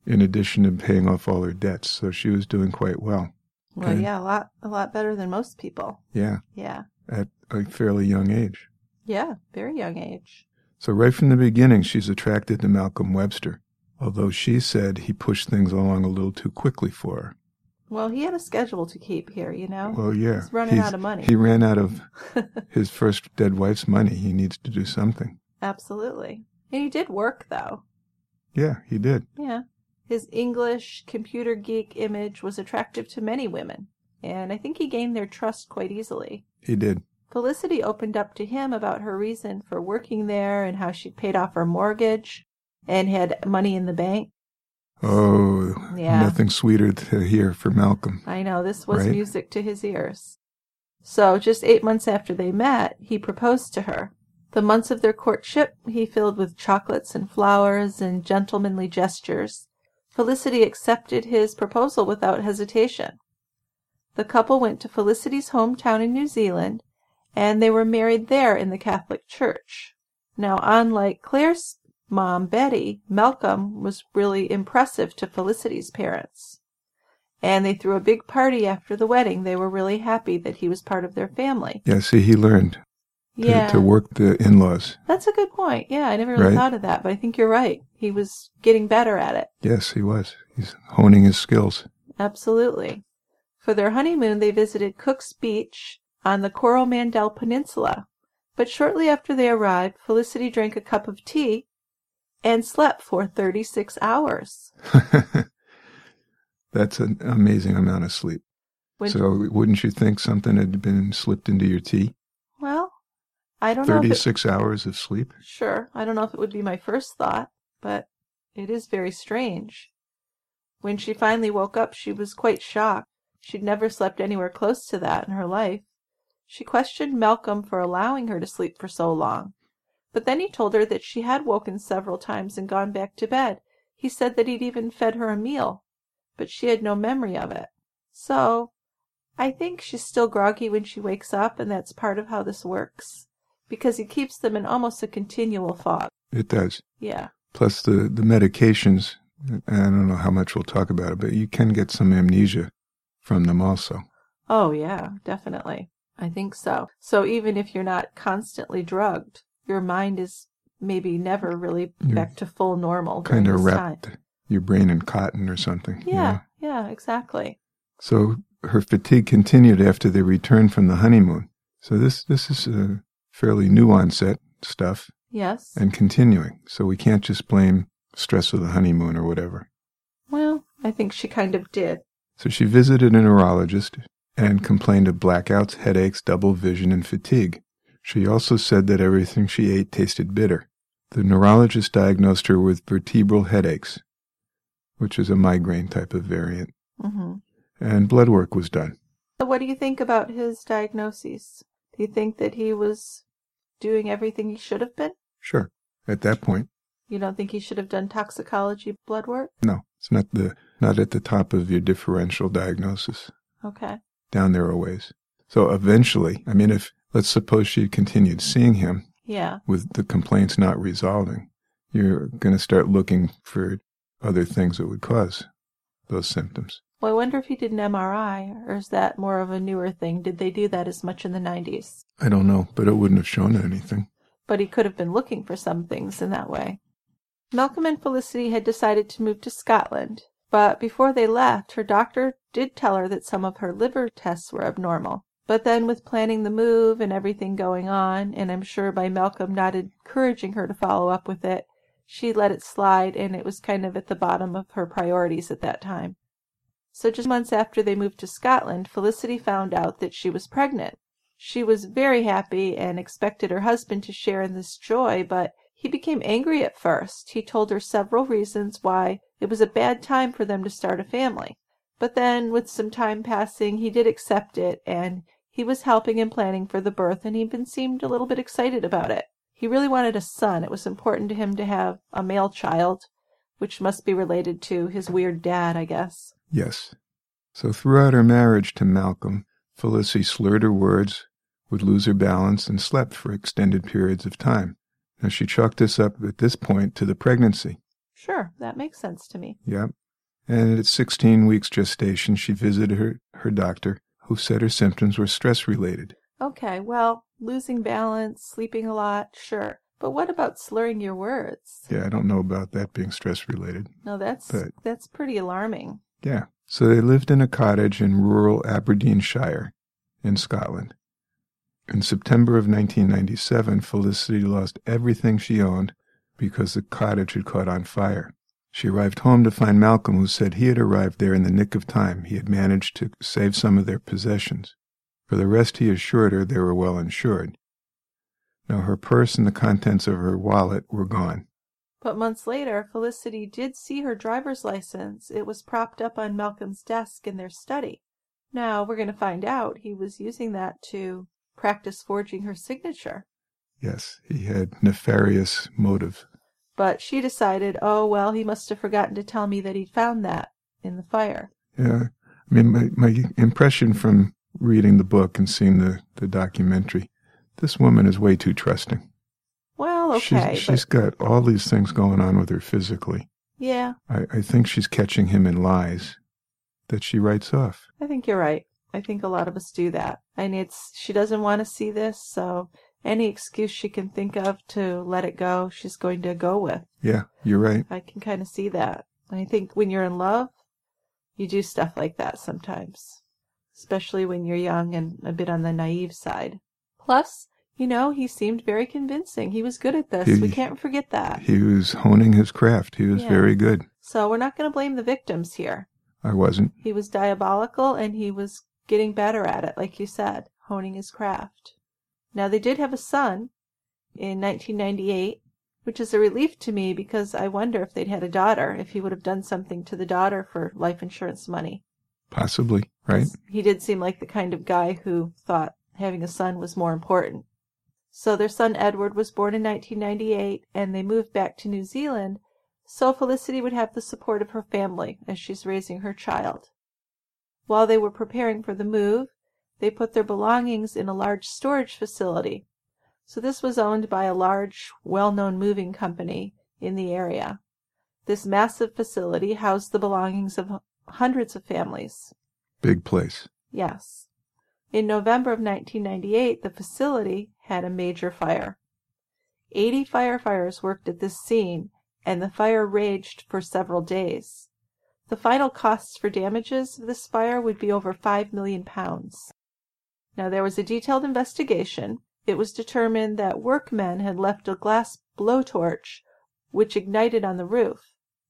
in addition to paying off all her debts. So she was doing quite well. Well, And- yeah, a lot better than most people. Yeah, Yeah. at a fairly young age. Yeah, very young age. So right from the beginning, she's attracted to Malcolm Webster, although she said he pushed things along a little too quickly for her. Well, he had a schedule to keep here, you know? Well, yeah. He's running out of money. He ran out of his first dead wife's money. He needs to do something. Absolutely. And he did work, though. Yeah, he did. Yeah. His English computer geek image was attractive to many women, and I think he gained their trust quite easily. He did. Felicity opened up to him about her reason for working there and how she'd paid off her mortgage and had money in the bank. Oh, Yeah. nothing sweeter to hear for Malcolm. I know, this was Right? music to his ears. So, just 8 months after they met, he proposed to her. The months of their courtship he filled with chocolates and flowers and gentlemanly gestures. Felicity accepted his proposal without hesitation. The couple went to Felicity's hometown in New Zealand, and they were married there in the Catholic Church. Now, unlike Claire's mom, Betty, Malcolm was really impressive to Felicity's parents. And they threw a big party after the wedding. They were really happy that he was part of their family. Yeah, see, he learned to work the in-laws. That's a good point. Yeah, I never really Right? thought of that, but I think you're right. He was getting better at it. Yes, he was. He's honing his skills. Absolutely. For their honeymoon, they visited Cook's Beach on the Coromandel Peninsula. But shortly after they arrived, Felicity drank a cup of tea and slept for 36 hours. That's an amazing amount of sleep. When- So wouldn't you think something had been slipped into your tea? Well, I don't know if 36 hours of sleep? Sure, I don't know if it would be my first thought, but it is very strange. When she finally woke up, she was quite shocked. She'd never slept anywhere close to that in her life. She questioned Malcolm for allowing her to sleep for so long. But then he told her that she had woken several times and gone back to bed. He said that he'd even fed her a meal, but she had no memory of it. So, I think she's still groggy when she wakes up, and that's part of how this works, because he keeps them in almost a continual fog. It does. Yeah. Plus the medications, I don't know how much we'll talk about it, but you can get some amnesia from them also. Oh, yeah, definitely. I think so. So even if you're not constantly drugged, your mind is maybe never really back to full normal during Kind of this wrapped time. your brain in cotton or something. you Yeah, know? yeah, exactly. So her fatigue continued after they returned from the honeymoon. So this is a fairly new onset stuff Yes. and continuing. So we can't just blame stress of the honeymoon or whatever. Well, I think she kind of did. So she visited a neurologist and complained of blackouts, headaches, double vision, and fatigue. She also said that everything she ate tasted bitter. The neurologist diagnosed her with vertebral headaches, which is a migraine type of variant, Mm-hmm. and blood work was done. So what do you think about his diagnoses? Do you think that he was doing everything he should have been? Sure. At that point, You don't think he should have done toxicology blood work? no, it's not at the top of your differential diagnosis. Okay. Down there a ways. So eventually, I mean, let's suppose she continued seeing him Yeah. with the complaints not resolving, you're going to start looking for other things that would cause those symptoms. Well, I wonder if he did an MRI, or is that more of a newer thing? Did they do that as much in the 90s? I don't know, but it wouldn't have shown anything. But he could have been looking for some things in that way. Malcolm and Felicity had decided to move to Scotland, but before they left, her doctor did tell her that some of her liver tests were abnormal. But then with planning the move and everything going on, and I'm sure by Malcolm not encouraging her to follow up with it, she let it slide, and it was kind of at the bottom of her priorities at that time. So just months after they moved to Scotland, Felicity found out that she was pregnant. She was very happy and expected her husband to share in this joy, but he became angry at first. He told her several reasons why it was a bad time for them to start a family. But then, with some time passing, he did accept it, and he was helping and planning for the birth, and he even seemed a little bit excited about it. He really wanted a son. It was important to him to have a male child, which must be related to his weird dad, I guess. Yes. So throughout her marriage to Malcolm, Felicity slurred her words, would lose her balance, and slept for extended periods of time. Now she chalked this up at this point to the pregnancy. Sure, that makes sense to me. Yep. And at 16 weeks gestation, she visited her doctor, who said her symptoms were stress-related. Okay, well, losing balance, sleeping a lot, sure. But what about slurring your words? Yeah, I don't know about that being stress-related. No, that's pretty alarming. Yeah. So they lived in a cottage in rural Aberdeenshire in Scotland. In September of 1997, Felicity lost everything she owned because the cottage had caught on fire. She arrived home to find Malcolm, who said he had arrived there in the nick of time. He had managed to save some of their possessions. For the rest, he assured her they were well insured. Now, her purse and the contents of her wallet were gone. But months later, Felicity did see her driver's license. It was propped up on Malcolm's desk in their study. Now, we're going to find out he was using that to practice forging her signature. Yes, he had nefarious motive. But she decided, oh, well, he must have forgotten to tell me that he'd found that in the fire. Yeah, I mean, my impression from reading the book and seeing the documentary, this woman is way too trusting. Well, okay. She's got all these things going on with her physically. Yeah. I think she's catching him in lies that she writes off. I think you're right. I think a lot of us do that. And she doesn't want to see this, so any excuse she can think of to let it go, she's going to go with. Yeah, you're right. I can kind of see that. And I think when you're in love, you do stuff like that sometimes, especially when you're young and a bit on the naive side. Plus, he seemed very convincing. He was good at this. We can't forget that. He was honing his craft. He was very good. So we're not going to blame the victims here. I wasn't. He was diabolical, and he was getting better at it, like you said, honing his craft. Now, they did have a son in 1998, which is a relief to me because I wonder if they'd had a daughter, if he would have done something to the daughter for life insurance money. Possibly, right? He did seem like the kind of guy who thought having a son was more important. So their son Edward was born in 1998, and they moved back to New Zealand so Felicity would have the support of her family as she's raising her child. While they were preparing for the move, they put their belongings in a large storage facility. So this was owned by a large, well-known moving company in the area. This massive facility housed the belongings of hundreds of families. Big place. Yes. In November of 1998, the facility had a major fire. 80 firefighters worked at this scene, and the fire raged for several days. The final costs for damages of this fire would be over £5 million. Now, there was a detailed investigation. It was determined that workmen had left a glass blowtorch, which ignited on the roof.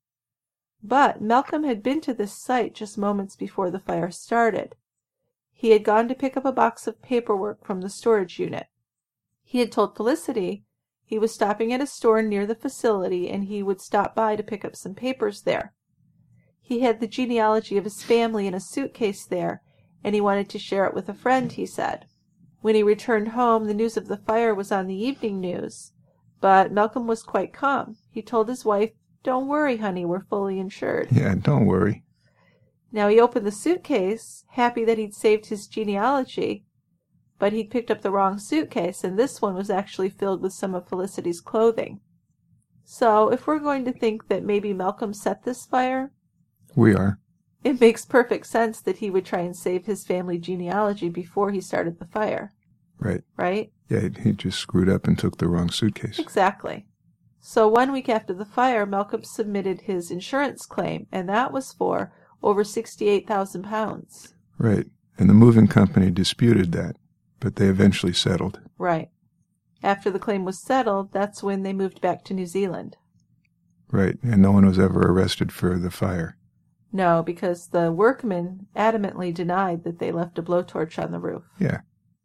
But Malcolm had been to this site just moments before the fire started. He had gone to pick up a box of paperwork from the storage unit. He had told Felicity he was stopping at a store near the facility and he would stop by to pick up some papers there. He had the genealogy of his family in a suitcase there, and he wanted to share it with a friend, he said. When he returned home, the news of the fire was on the evening news, but Malcolm was quite calm. He told his wife, "Don't worry, honey, we're fully insured." Yeah, don't worry. Now he opened the suitcase, happy that he'd saved his genealogy, but he'd picked up the wrong suitcase, and this one was actually filled with some of Felicity's clothing. So if we're going to think that maybe Malcolm set this fire, we are. It makes perfect sense that he would try and save his family genealogy before he started the fire. Right. Right? Yeah, he just screwed up and took the wrong suitcase. Exactly. So 1 week after the fire, Malcolm submitted his insurance claim, and that was for over £68,000. Right. And the moving company disputed that, but they eventually settled. Right. After the claim was settled, that's when they moved back to New Zealand. Right. And no one was ever arrested for the fire. No, because the workmen adamantly denied that they left a blowtorch on the roof. Yeah.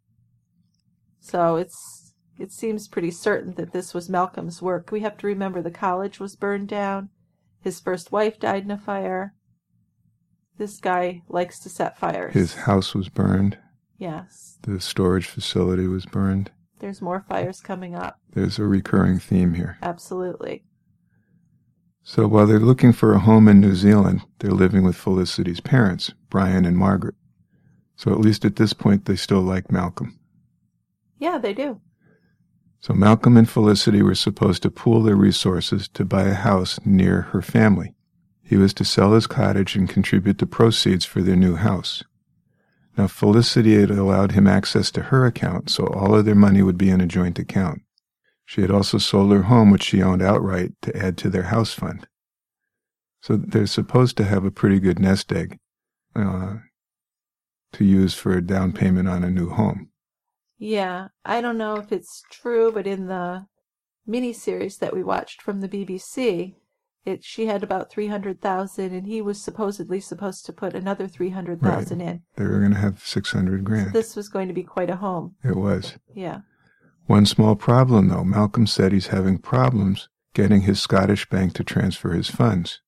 So it seems pretty certain that this was Malcolm's work. We have to remember the college was burned down. His first wife died in a fire. This guy likes to set fires. His house was burned. Yes. The storage facility was burned. There's more fires coming up. There's a recurring theme here. Absolutely. So while they're looking for a home in New Zealand, they're living with Felicity's parents, Brian and Margaret. So at least at this point, they still like Malcolm. Yeah, they do. So Malcolm and Felicity were supposed to pool their resources to buy a house near her family. He was to sell his cottage and contribute the proceeds for their new house. Now, Felicity had allowed him access to her account, so all of their money would be in a joint account. She had also sold her home, which she owned outright, to add to their house fund. So they're supposed to have a pretty good nest egg to use for a down payment on a new home. Yeah, I don't know if it's true, but in the miniseries that we watched from the BBC, she had about $300,000, and he was supposedly supposed to put another $300,000 in. They were going to have $600,000. So this was going to be quite a home. It was. Yeah. One small problem, though. Malcolm said he's having problems getting his Scottish bank to transfer his funds.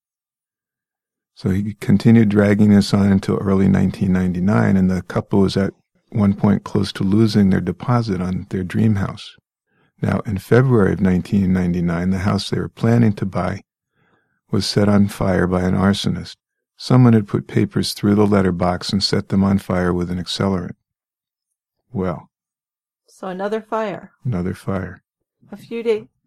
So he continued dragging this on until early 1999, and the couple was at one point close to losing their deposit on their dream house. Now, in February of 1999, the house they were planning to buy was set on fire by an arsonist. Someone had put papers through the letterbox and set them on fire with an accelerant. Well. So another fire. Another fire. A few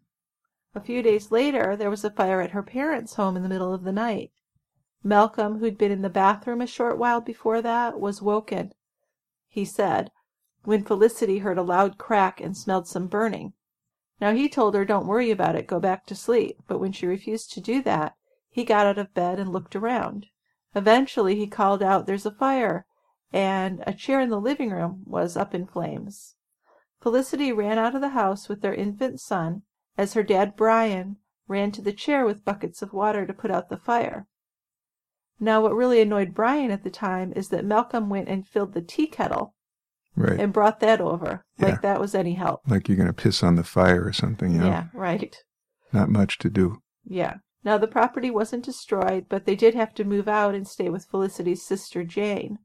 days later, there was a fire at her parents' home in the middle of the night. Malcolm, who'd been in the bathroom a short while before that, was woken, he said, when Felicity heard a loud crack and smelled some burning. Now, he told her, don't worry about it, go back to sleep. But when she refused to do that, he got out of bed and looked around. Eventually, he called out, there's a fire, and a chair in the living room was up in flames. Felicity ran out of the house with their infant son, as her dad, Brian, ran to the chair with buckets of water to put out the fire. Now, what really annoyed Brian at the time is that Malcolm went and filled the tea kettle and brought that over, like that was any help. Like you're going to piss on the fire or something, you know? Yeah, right. Not much to do. Yeah. Now, the property wasn't destroyed, but they did have to move out and stay with Felicity's sister, Jane.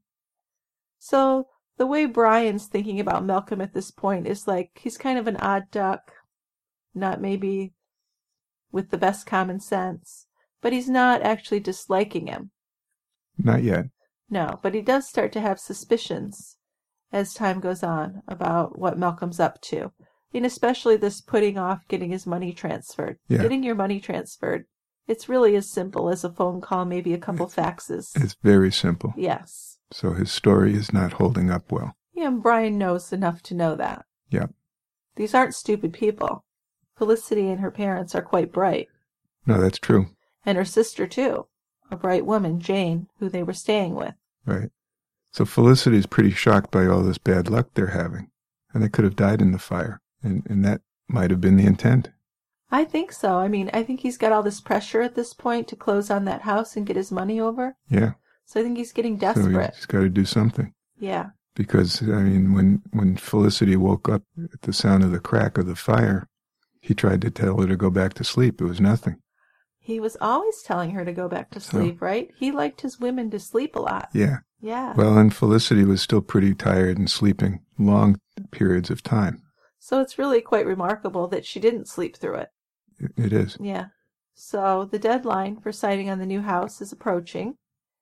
So, the way Brian's thinking about Malcolm at this point is like he's kind of an odd duck, not maybe with the best common sense, but he's not actually disliking him. Not yet. No, but he does start to have suspicions as time goes on about what Malcolm's up to. And especially this putting off getting his money transferred. Yeah. Getting your money transferred. It's really as simple as a phone call, maybe a couple faxes. It's very simple. Yes. So his story is not holding up well. Yeah, and Brian knows enough to know that. Yeah. These aren't stupid people. Felicity and her parents are quite bright. No, that's true. And her sister, too. A bright woman, Jane, who they were staying with. Right. So Felicity's pretty shocked by all this bad luck they're having. And they could have died in the fire. And that might have been the intent. I think so. I mean, I think he's got all this pressure at this point to close on that house and get his money over. Yeah. So I think he's getting desperate. So he's got to do something. Yeah. Because, I mean, when Felicity woke up at the sound of the crack of the fire, he tried to tell her to go back to sleep. It was nothing. He was always telling her to go back to sleep, right? He liked his women to sleep a lot. Yeah. Yeah. Well, and Felicity was still pretty tired and sleeping long periods of time. So it's really quite remarkable that she didn't sleep through it. It is. Yeah. So the deadline for signing on the new house is approaching.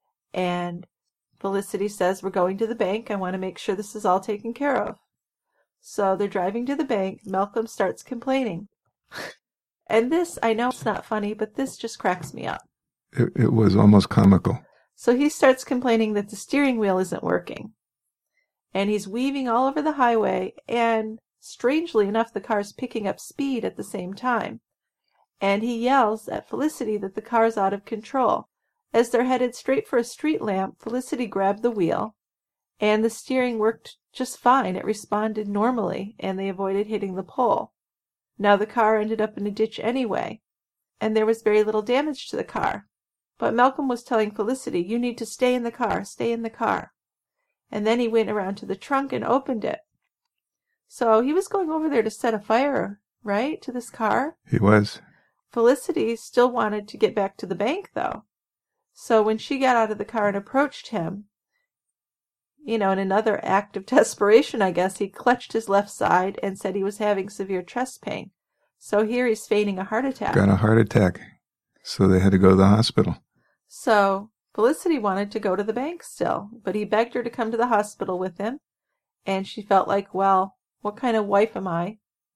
And Felicity says, we're going to the bank. I want to make sure this is all taken care of. So they're driving to the bank. Malcolm starts complaining. And this, I know it's not funny, but this just cracks me up. It was almost comical. So he starts complaining that the steering wheel isn't working. And he's weaving all over the highway, and strangely enough, the car's picking up speed at the same time. And he yells at Felicity that the car's out of control. As they're headed straight for a street lamp, Felicity grabbed the wheel, and the steering worked just fine. It responded normally, and they avoided hitting the pole. Now the car ended up in a ditch anyway, and there was very little damage to the car. But Malcolm was telling Felicity, you need to stay in the car, stay in the car. And then he went around to the trunk and opened it. So he was going over there to set a fire, right, to this car? He was. Felicity still wanted to get back to the bank, though. So when she got out of the car and approached him, in another act of desperation, I guess, he clutched his left side and said he was having severe chest pain. So here he's feigning a heart attack. Got a heart attack. So they had to go to the hospital. So Felicity wanted to go to the bank still, but he begged her to come to the hospital with him. And she felt like, well, what kind of wife am I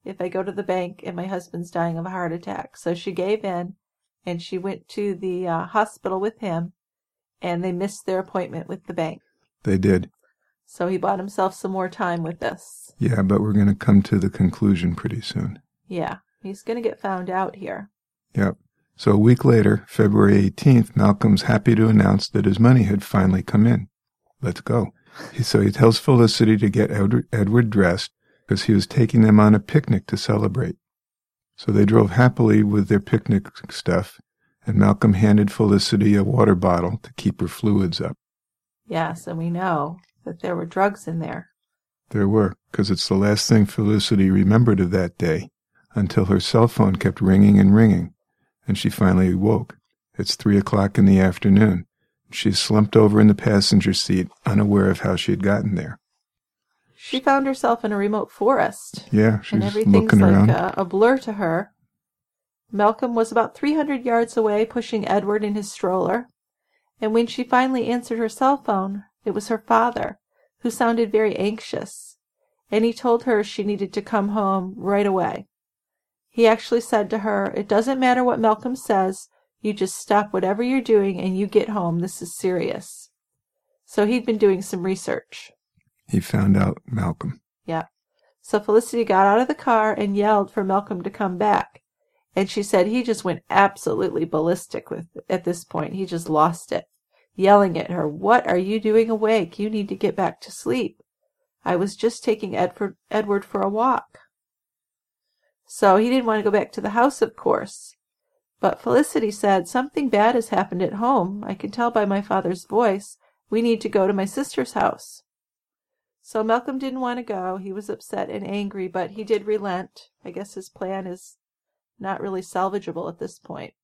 if I go to the bank and my husband's dying of a heart attack. So she gave in, and she went to the hospital with him, and they missed their appointment with the bank. They did. So he bought himself some more time with this. Yeah, but we're going to come to the conclusion pretty soon. Yeah, he's going to get found out here. Yep. So a week later, February 18th, Malcolm's happy to announce that his money had finally come in. Let's go. So he tells Felicity to get Edward dressed because he was taking them on a picnic to celebrate. So they drove happily with their picnic stuff, and Malcolm handed Felicity a water bottle to keep her fluids up. Yes, and we know that there were drugs in there. There were, because it's the last thing Felicity remembered of that day, until her cell phone kept ringing and ringing, and she finally woke. It's 3:00 in the afternoon. She slumped over in the passenger seat, unaware of how she had gotten there. She found herself in a remote forest. Yeah, she's and everything's looking around. like a blur to her. Malcolm was about 300 yards away, pushing Edward in his stroller. And when she finally answered her cell phone, it was her father, who sounded very anxious, and he told her she needed to come home right away. He actually said to her, "It doesn't matter what Malcolm says, you just stop whatever you're doing and you get home. This is serious." So he'd been doing some research. He found out Malcolm. Yeah. So Felicity got out of the car and yelled for Malcolm to come back. And she said he just went absolutely ballistic at this point. He just lost it, yelling at her, "What are you doing awake? You need to get back to sleep. I was just taking Edward for a walk." So he didn't want to go back to the house, of course. But Felicity said, "Something bad has happened at home. I can tell by my father's voice. We need to go to my sister's house." So Malcolm didn't want to go. He was upset and angry, but he did relent. I guess his plan is not really salvageable at this point.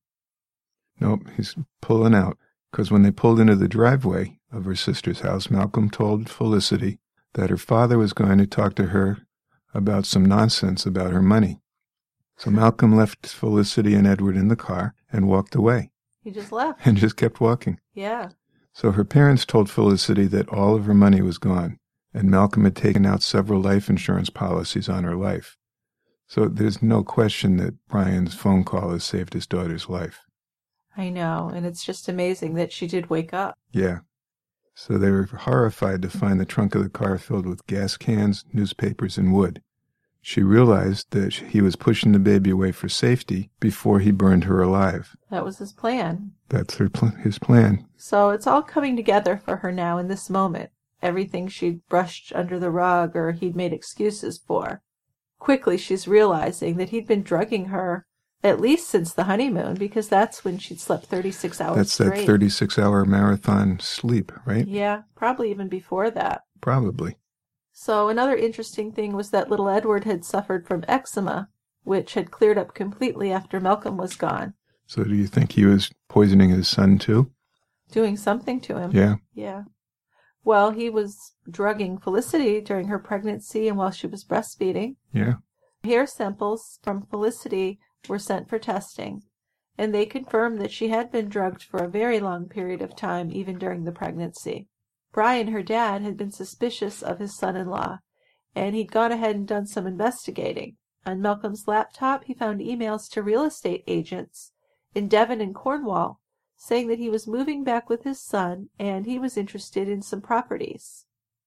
Nope, he's pulling out. Because when they pulled into the driveway of her sister's house, Malcolm told Felicity that her father was going to talk to her about some nonsense about her money. So Malcolm left Felicity and Edward in the car and walked away. He just left. And just kept walking. Yeah. So her parents told Felicity that all of her money was gone, and Malcolm had taken out several life insurance policies on her life. So there's no question that Brian's phone call has saved his daughter's life. I know, and it's just amazing that she did wake up. Yeah. So they were horrified to find the trunk of the car filled with gas cans, newspapers, and wood. She realized that he was pushing the baby away for safety before he burned her alive. That was his plan. That's his plan. So it's all coming together for her now in this moment. Everything she'd brushed under the rug or he'd made excuses for. Quickly she's realizing that he'd been drugging her at least since the honeymoon, because that's when she'd slept 36 hours That's straight. that 36-hour marathon sleep, right? Yeah, probably even before that. Probably. So another interesting thing was that little Edward had suffered from eczema, which had cleared up completely after Malcolm was gone. So do you think he was poisoning his son too? Doing something to him. Yeah. Yeah. Well, he was drugging Felicity during her pregnancy and while she was breastfeeding. Yeah. Hair samples from Felicity were sent for testing, and they confirmed that she had been drugged for a very long period of time, even during the pregnancy. Brian, her dad, had been suspicious of his son-in-law, and he'd gone ahead and done some investigating. On Malcolm's laptop, he found emails to real estate agents in Devon and Cornwall, saying that he was moving back with his son, and he was interested in some properties.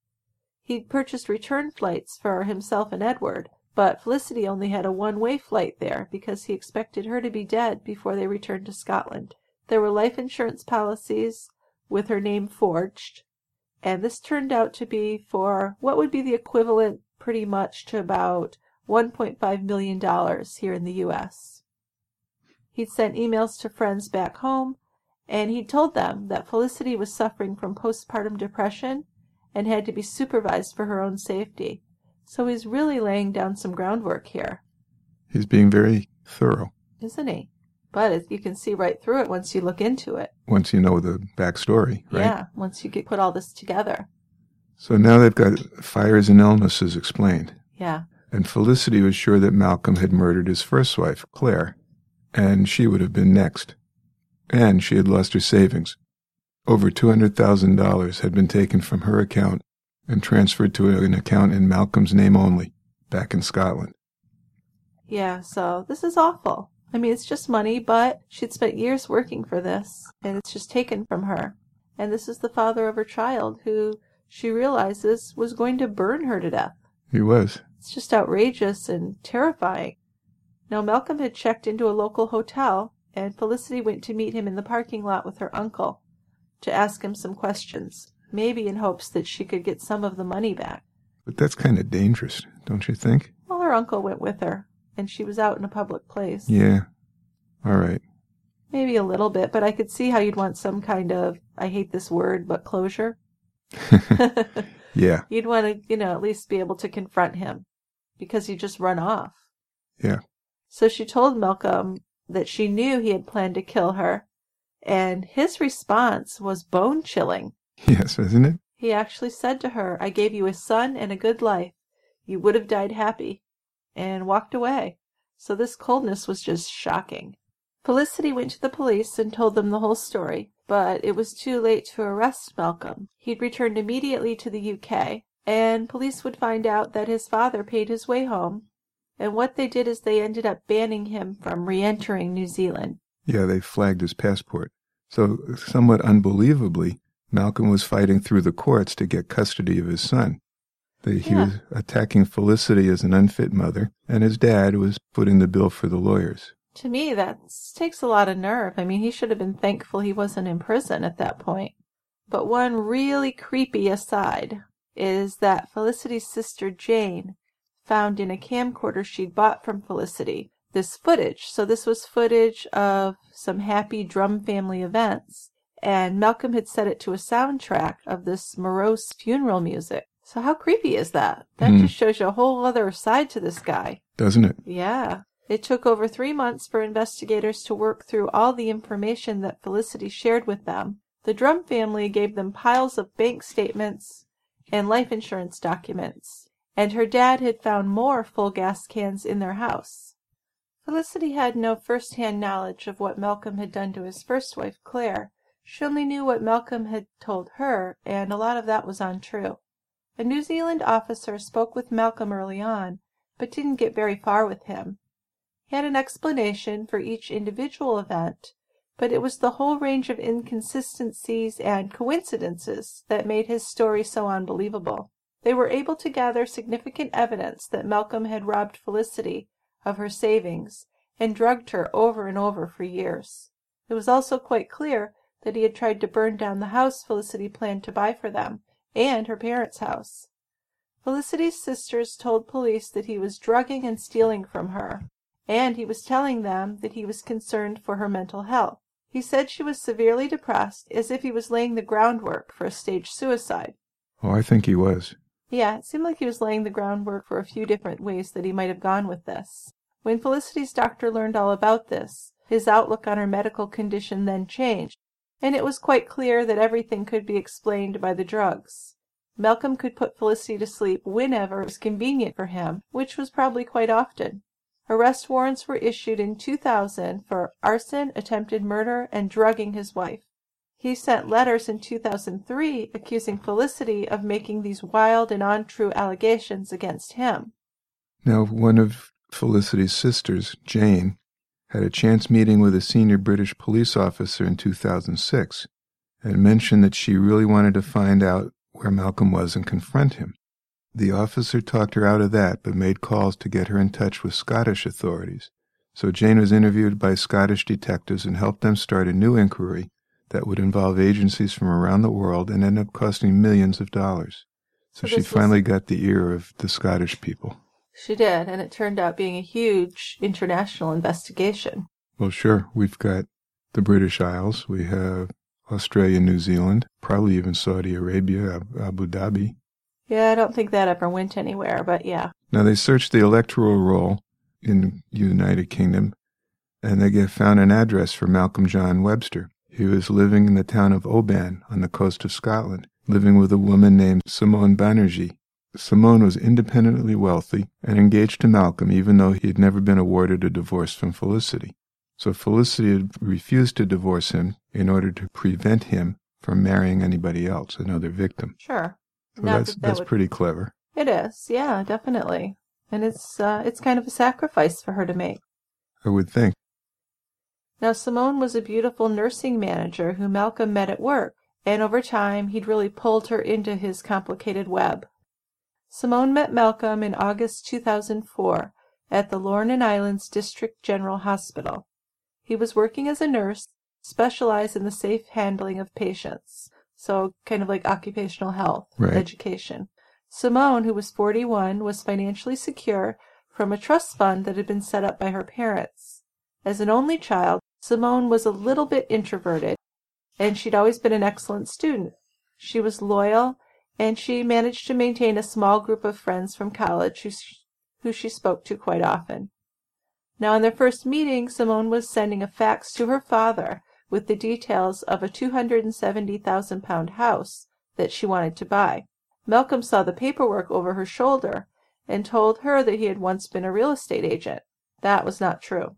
He'd purchased return flights for himself and Edward, but Felicity only had a one-way flight there because he expected her to be dead before they returned to Scotland. There were life insurance policies with her name forged, and this turned out to be for what would be the equivalent pretty much to about $1.5 million here in the U.S. He'd sent emails to friends back home, and he'd told them that Felicity was suffering from postpartum depression and had to be supervised for her own safety. So he's really laying down some groundwork here. He's being very thorough. Isn't he? But you can see right through it once you look into it. Once you know the backstory, right? Yeah, once you put all this together. So now they've got fires and illnesses explained. Yeah. And Felicity was sure that Malcolm had murdered his first wife, Claire, and she would have been next. And she had lost her savings. Over $200,000 had been taken from her account and transferred to an account in Malcolm's name only, back in Scotland. Yeah, so this is awful. I mean, it's just money, but she'd spent years working for this, and it's just taken from her. And this is the father of her child, who she realizes was going to burn her to death. He was. It's just outrageous and terrifying. Now, Malcolm had checked into a local hotel, and Felicity went to meet him in the parking lot with her uncle to ask him some questions, maybe in hopes that she could get some of the money back. But that's kind of dangerous, don't you think? Well, her uncle went with her, and she was out in a public place. Yeah. All right. Maybe a little bit, but I could see how you'd want some kind of, I hate this word, but closure. Yeah. You'd want to, at least be able to confront him, because he'd just run off. Yeah. So she told Malcolm that she knew he had planned to kill her, and his response was bone-chilling. Yes, isn't it? He actually said to her, "I gave you a son and a good life. You would have died happy," and walked away. So this coldness was just shocking. Felicity went to the police and told them the whole story, but it was too late to arrest Malcolm. He'd returned immediately to the UK, and police would find out that his father paid his way home. And what they did is they ended up banning him from re-entering New Zealand. Yeah, they flagged his passport. So, somewhat unbelievably, Malcolm was fighting through the courts to get custody of his son. He was attacking Felicity as an unfit mother, and his dad was footing the bill for the lawyers. To me, that takes a lot of nerve. I mean, he should have been thankful he wasn't in prison at that point. But one really creepy aside is that Felicity's sister Jane found in a camcorder she'd bought from Felicity this footage. So this was footage of some happy drum family events, and Malcolm had set it to a soundtrack of this morose funeral music. So how creepy is that? That just shows you a whole other side to this guy. Doesn't it? Yeah. It took over 3 months for investigators to work through all the information that Felicity shared with them. The Drum family gave them piles of bank statements and life insurance documents, and her dad had found more full gas cans in their house. Felicity had no first-hand knowledge of what Malcolm had done to his first wife, Claire. She only knew what Malcolm had told her, and a lot of that was untrue. A New Zealand officer spoke with Malcolm early on, but didn't get very far with him. He had an explanation for each individual event, but it was the whole range of inconsistencies and coincidences that made his story so unbelievable. They were able to gather significant evidence that Malcolm had robbed Felicity of her savings and drugged her over and over for years. It was also quite clear that he had tried to burn down the house Felicity planned to buy for them, and her parents' house. Felicity's sisters told police that he was drugging and stealing from her, and he was telling them that he was concerned for her mental health. He said she was severely depressed, as if he was laying the groundwork for a staged suicide. Oh, I think he was. Yeah, it seemed like he was laying the groundwork for a few different ways that he might have gone with this. When Felicity's doctor learned all about this, his outlook on her medical condition then changed, and it was quite clear that everything could be explained by the drugs. Malcolm could put Felicity to sleep whenever it was convenient for him, which was probably quite often. Arrest warrants were issued in 2000 for arson, attempted murder, and drugging his wife. He sent letters in 2003 accusing Felicity of making these wild and untrue allegations against him. Now, one of Felicity's sisters, Jane, had a chance meeting with a senior British police officer in 2006 and mentioned that she really wanted to find out where Malcolm was and confront him. The officer talked her out of that, but made calls to get her in touch with Scottish authorities. So Jane was interviewed by Scottish detectives and helped them start a new inquiry that would involve agencies from around the world and end up costing millions of dollars. So she finally got the ear of the Scottish people. She did, and it turned out being a huge international investigation. Well, sure. We've got the British Isles. We have Australia, New Zealand, probably even Saudi Arabia, Abu Dhabi. Yeah, I don't think that ever went anywhere, but yeah. Now, they searched the electoral roll in the United Kingdom, and they found an address for Malcolm John Webster. He was living in the town of Oban on the coast of Scotland, living with a woman named Simone Banerjee. Simone was independently wealthy and engaged to Malcolm, even though he had never been awarded a divorce from Felicity. So Felicity had refused to divorce him in order to prevent him from marrying anybody else, another victim. Sure. So that's pretty clever. It is, yeah, definitely. And it's kind of a sacrifice for her to make. I would think. Now, Simone was a beautiful nursing manager who Malcolm met at work, and over time he'd really pulled her into his complicated web. Simone met Malcolm in August 2004 at the Lorne Islands District General Hospital. He was working as a nurse, specialized in the safe handling of patients, so kind of like occupational health, education. Simone, who was 41, was financially secure from a trust fund that had been set up by her parents. As an only child, Simone was a little bit introverted, and she'd always been an excellent student. She was loyal, and she managed to maintain a small group of friends from college who she spoke to quite often. Now, in their first meeting, Simone was sending a fax to her father with the details of a 270,000-pound house that she wanted to buy. Malcolm saw the paperwork over her shoulder and told her that he had once been a real estate agent. That was not true.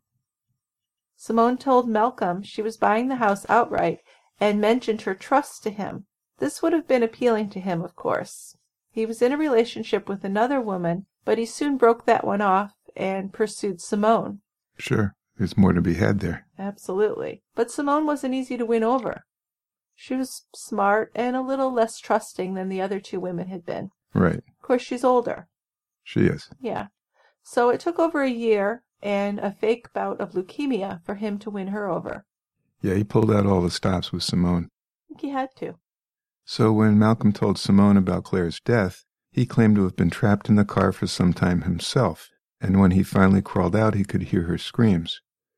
Simone told Malcolm she was buying the house outright and mentioned her trust to him. This would have been appealing to him, of course. He was in a relationship with another woman, but he soon broke that one off and pursued Simone. Sure, there's more to be had there. Absolutely. But Simone wasn't easy to win over. She was smart and a little less trusting than the other two women had been. Right. Of course, she's older. She is. Yeah. So it took over a year and a fake bout of leukemia for him to win her over. Yeah, he pulled out all the stops with Simone. I think he had to. So when Malcolm told Simone about Claire's death, he claimed to have been trapped in the car for some time himself, and when he finally crawled out, he could hear her screams.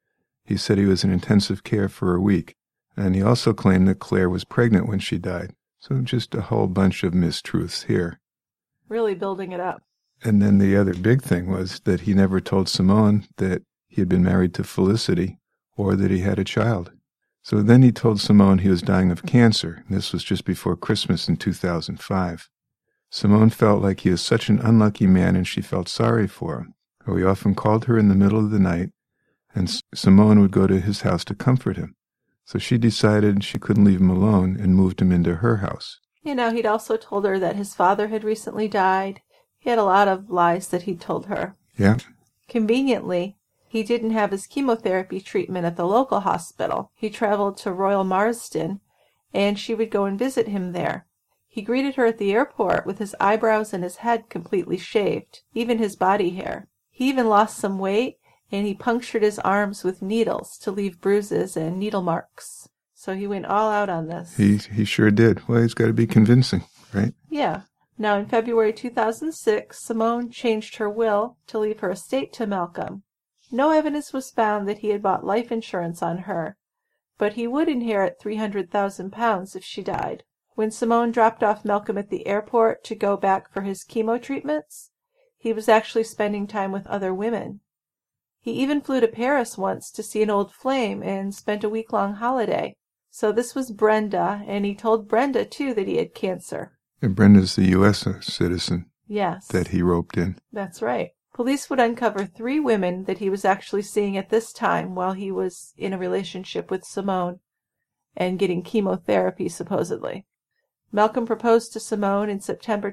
He said he was in intensive care for a week, and he also claimed that Claire was pregnant when she died. So just a whole bunch of mistruths here. Really building it up. And then the other big thing was that he never told Simone that he had been married to Felicity or that he had a child. So then he told Simone he was dying of cancer. This was just before Christmas in 2005. Simone felt like he was such an unlucky man, and she felt sorry for him. He often called her in the middle of the night, and Simone would go to his house to comfort him. So she decided she couldn't leave him alone and moved him into her house. You know, he'd also told her that his father had recently died. He had a lot of lies that he'd told her. Yeah. Conveniently, he didn't have his chemotherapy treatment at the local hospital. He traveled to Royal Marsden, and she would go and visit him there. He greeted her at the airport with his eyebrows and his head completely shaved, even his body hair. He even lost some weight, and he punctured his arms with needles to leave bruises and needle marks. So he went all out on this. He sure did. Well, he's got to be convincing, right? Yeah. Now, in February 2006, Simone changed her will to leave her estate to Malcolm. No evidence was found that he had bought life insurance on her, but he would inherit £300,000 if she died. When Simone dropped off Malcolm at the airport to go back for his chemo treatments, he was actually spending time with other women. He even flew to Paris once to see an old flame and spent a week-long holiday. So this was Brenda, and he told Brenda, too, that he had cancer. And Brenda's the U.S. citizen. Yes. That he roped in. That's right. Police would uncover 3 women that he was actually seeing at this time while he was in a relationship with Simone and getting chemotherapy, supposedly. Malcolm proposed to Simone in September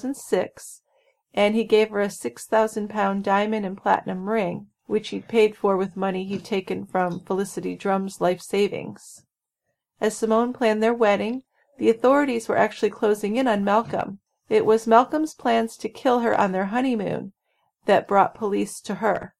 2006, and he gave her a 6,000-pound diamond and platinum ring, which he'd paid for with money he'd taken from Felicity Drum's life savings. As Simone planned their wedding, the authorities were actually closing in on Malcolm. It was Malcolm's plans to kill her on their honeymoon that brought police to her.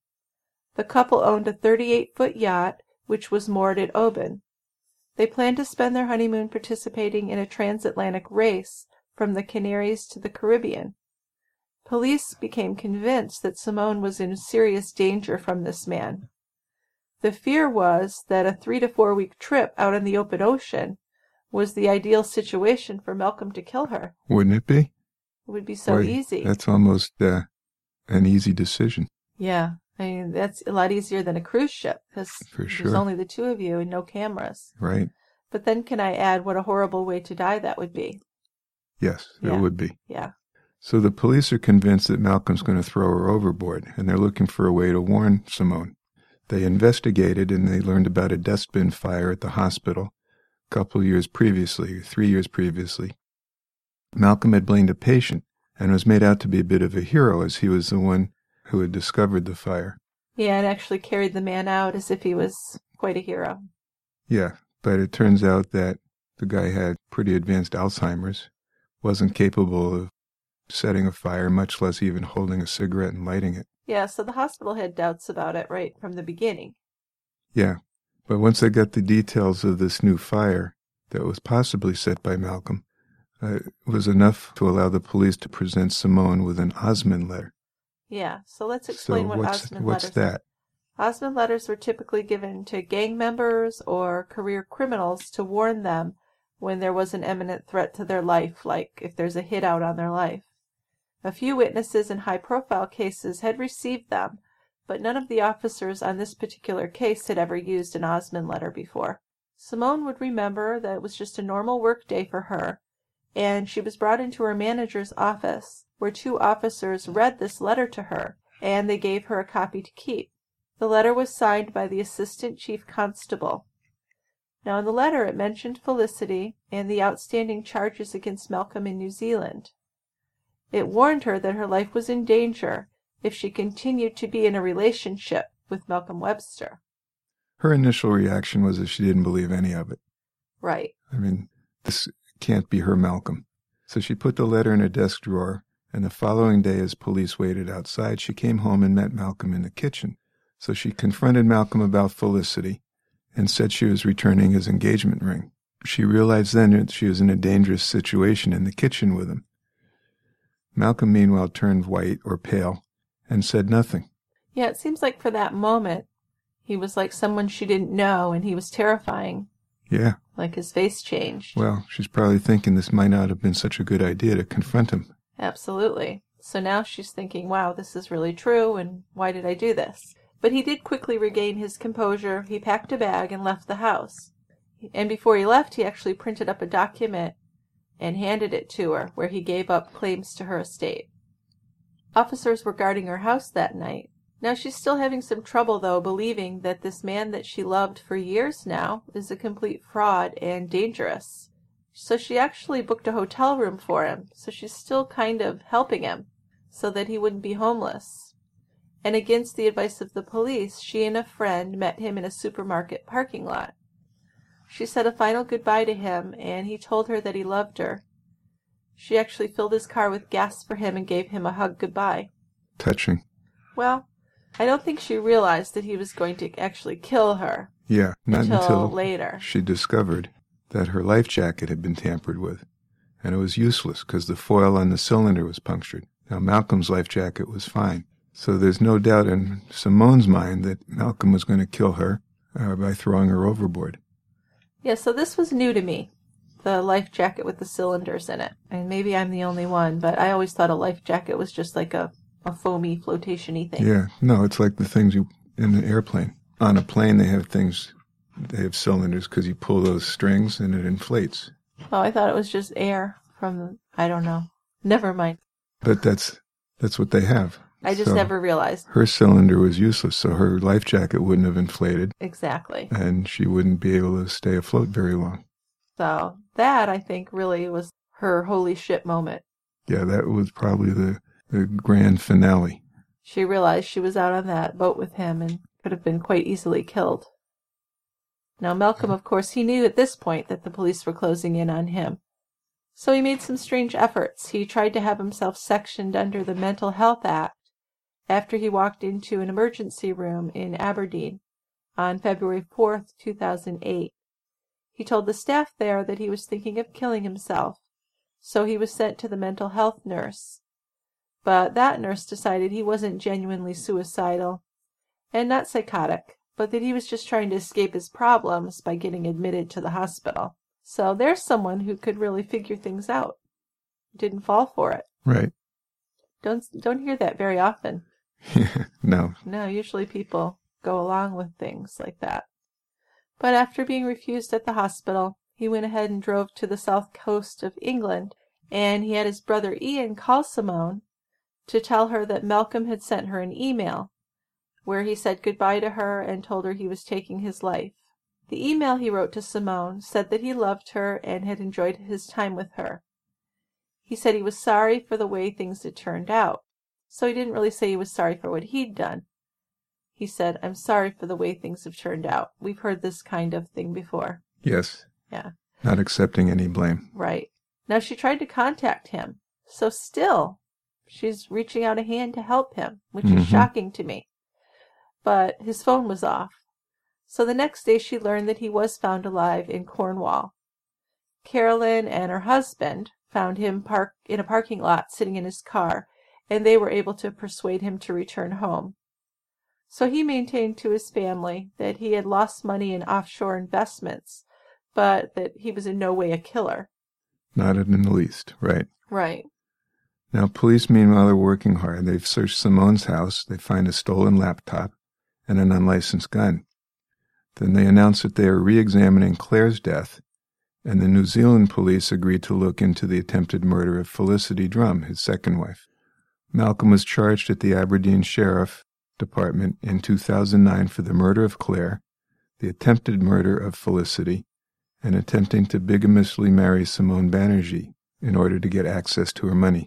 The couple owned a 38-foot yacht, which was moored at Oban. They planned to spend their honeymoon participating in a transatlantic race from the Canaries to the Caribbean. Police became convinced that Simone was in serious danger from this man. The fear was that a 3 to 4 week trip out on the open ocean was the ideal situation for Malcolm to kill her. Wouldn't it be? It would be so easy. That's almost an easy decision. Yeah. I mean, that's a lot easier than a cruise ship because there's only the 2 of you and no cameras. Right. But then can I add what a horrible way to die that would be? Yes, it would be. Yeah. So the police are convinced that Malcolm's going to throw her overboard, and they're looking for a way to warn Simone. They investigated, and they learned about a dustbin fire at the hospital a couple of years previously, 3 years previously. Malcolm had blamed a patient and was made out to be a bit of a hero, as he was the one who had discovered the fire. Yeah, and actually carried the man out as if he was quite a hero. Yeah, but it turns out that the guy had pretty advanced Alzheimer's, wasn't capable of setting a fire, much less even holding a cigarette and lighting it. Yeah, so the hospital had doubts about it right from the beginning. Yeah, but once they got the details of this new fire that was possibly set by Malcolm, it was enough to allow the police to present Simone with an Osmond letter. Yeah, so let's explain what Osmond what's letters that? are. Osmond letters were typically given to gang members or career criminals to warn them when there was an imminent threat to their life, like if there's a hit out on their life. A few witnesses in high-profile cases had received them, but none of the officers on this particular case had ever used an Osmond letter before. Simone would remember that it was just a normal work day for her, and she was brought into her manager's office, where two officers read this letter to her, and they gave her a copy to keep. The letter was signed by the assistant chief constable. Now in the letter it mentioned Felicity and the outstanding charges against Malcolm in New Zealand. It warned her that her life was in danger if she continued to be in a relationship with Malcolm Webster. Her initial reaction was that she didn't believe any of it. Right. I mean, this can't be her Malcolm. So she put the letter in her desk drawer, and the following day as police waited outside, she came home and met Malcolm in the kitchen. So she confronted Malcolm about Felicity and said she was returning his engagement ring. She realized then that she was in a dangerous situation in the kitchen with him. Malcolm, meanwhile, turned white or pale and said nothing. Yeah, it seems like for that moment, he was like someone she didn't know, and he was terrifying. Yeah. Like his face changed. Well, she's probably thinking this might not have been such a good idea to confront him. Absolutely. So now she's thinking, wow, this is really true, and why did I do this? But he did quickly regain his composure. He packed a bag and left the house. And before he left, he actually printed up a document and handed it to her, where he gave up claims to her estate. Officers were guarding her house that night. Now she's still having some trouble, though, believing that this man that she loved for years now is a complete fraud and dangerous. So she actually booked a hotel room for him, so she's still kind of helping him, so that he wouldn't be homeless. And against the advice of the police, she and a friend met him in a supermarket parking lot. She said a final goodbye to him, and he told her that he loved her. She actually filled his car with gas for him and gave him a hug goodbye. Touching. Well, I don't think she realized that he was going to actually kill her. Yeah, not until later. She discovered that her life jacket had been tampered with, and it was useless because the foil on the cylinder was punctured. Now, Malcolm's life jacket was fine, so there's no doubt in Simone's mind that Malcolm was going to kill her by throwing her overboard. Yeah, so this was new to me, the life jacket with the cylinders in it. And maybe I'm the only one, but I always thought a life jacket was just like a foamy, flotation-y thing. Yeah, no, it's like the things you in an airplane. On a plane, they have cylinders because you pull those strings and it inflates. Oh, I thought it was just air from, I don't know. Never mind. But that's what they have. I just never realized. Her cylinder was useless, so her life jacket wouldn't have inflated. Exactly. And she wouldn't be able to stay afloat very long. So that, I think, really was her holy shit moment. Yeah, that was probably the grand finale. She realized she was out on that boat with him and could have been quite easily killed. Now, Malcolm, of course, he knew at this point that the police were closing in on him. So he made some strange efforts. He tried to have himself sectioned under the Mental Health Act after he walked into an emergency room in Aberdeen on February 4th, 2008. He told the staff there that he was thinking of killing himself, so he was sent to the mental health nurse. But that nurse decided he wasn't genuinely suicidal and not psychotic, but that he was just trying to escape his problems by getting admitted to the hospital. So there's someone who could really figure things out. Didn't fall for it. Right. Don't hear that very often. No. No, usually people go along with things like that. But after being refused at the hospital, he went ahead and drove to the south coast of England, and he had his brother Ian call Simone to tell her that Malcolm had sent her an email where he said goodbye to her and told her he was taking his life. The email he wrote to Simone said that he loved her and had enjoyed his time with her. He said he was sorry for the way things had turned out. So he didn't really say he was sorry for what he'd done. He said, "I'm sorry for the way things have turned out." We've heard this kind of thing before. Yes. Yeah. Not accepting any blame. Right. Now she tried to contact him. So still, she's reaching out a hand to help him, which is shocking to me. But his phone was off. So the next day she learned that he was found alive in Cornwall. Carolyn and her husband found him in a parking lot sitting in his car, and they were able to persuade him to return home. So he maintained to his family that he had lost money in offshore investments, but that he was in no way a killer. Not in the least, right. Right. Now, police, meanwhile, are working hard. They've searched Simone's house. They find a stolen laptop and an unlicensed gun. Then they announce that they are re-examining Claire's death, and the New Zealand police agreed to look into the attempted murder of Felicity Drum, his second wife. Malcolm was charged at the Aberdeen Sheriff Department in 2009 for the murder of Claire, the attempted murder of Felicity, and attempting to bigamously marry Simone Banerjee in order to get access to her money.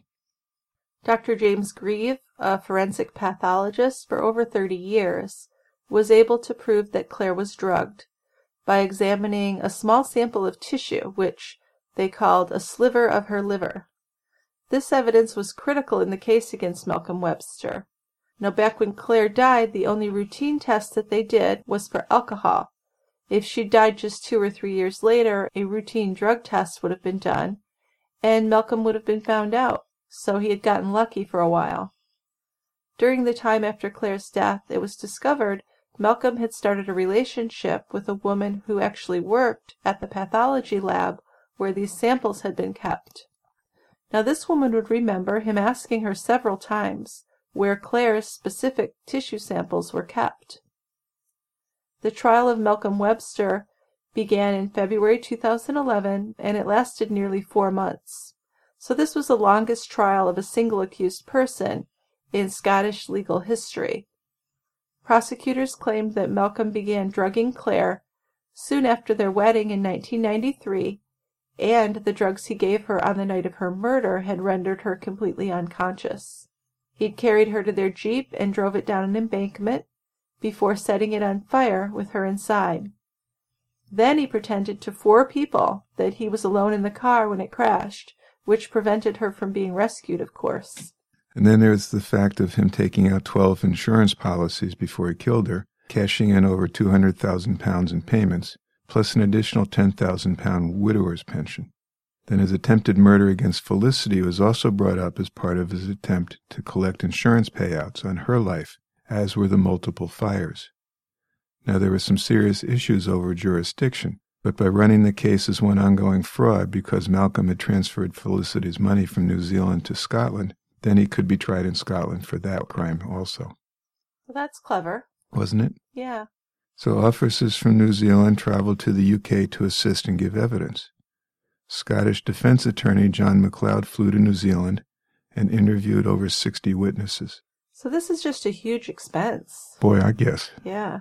Dr. James Grieve, a forensic pathologist for over 30 years, was able to prove that Claire was drugged by examining a small sample of tissue, which they called a sliver of her liver. This evidence was critical in the case against Malcolm Webster. Now, back when Claire died, the only routine test that they did was for alcohol. If she died just 2 or 3 years later, a routine drug test would have been done, and Malcolm would have been found out, so he had gotten lucky for a while. During the time after Claire's death, it was discovered Malcolm had started a relationship with a woman who actually worked at the pathology lab where these samples had been kept. Now, this woman would remember him asking her several times where Claire's specific tissue samples were kept. The trial of Malcolm Webster began in February 2011, and it lasted nearly 4 months. So this was the longest trial of a single accused person in Scottish legal history. Prosecutors claimed that Malcolm began drugging Claire soon after their wedding in 1993, and the drugs he gave her on the night of her murder had rendered her completely unconscious. He'd carried her to their Jeep and drove it down an embankment before setting it on fire with her inside. Then he pretended to 4 people that he was alone in the car when it crashed, which prevented her from being rescued, of course. And then there's the fact of him taking out 12 insurance policies before he killed her, cashing in over £200,000 in payments, plus an additional £10,000 widower's pension. Then his attempted murder against Felicity was also brought up as part of his attempt to collect insurance payouts on her life, as were the multiple fires. Now, there were some serious issues over jurisdiction, but by running the case as one ongoing fraud because Malcolm had transferred Felicity's money from New Zealand to Scotland, then he could be tried in Scotland for that crime also. Well, that's clever. Wasn't it? Yeah. So officers from New Zealand traveled to the UK to assist and give evidence. Scottish defense attorney John MacLeod flew to New Zealand and interviewed over 60 witnesses. So this is just a huge expense. Boy, I guess. Yeah.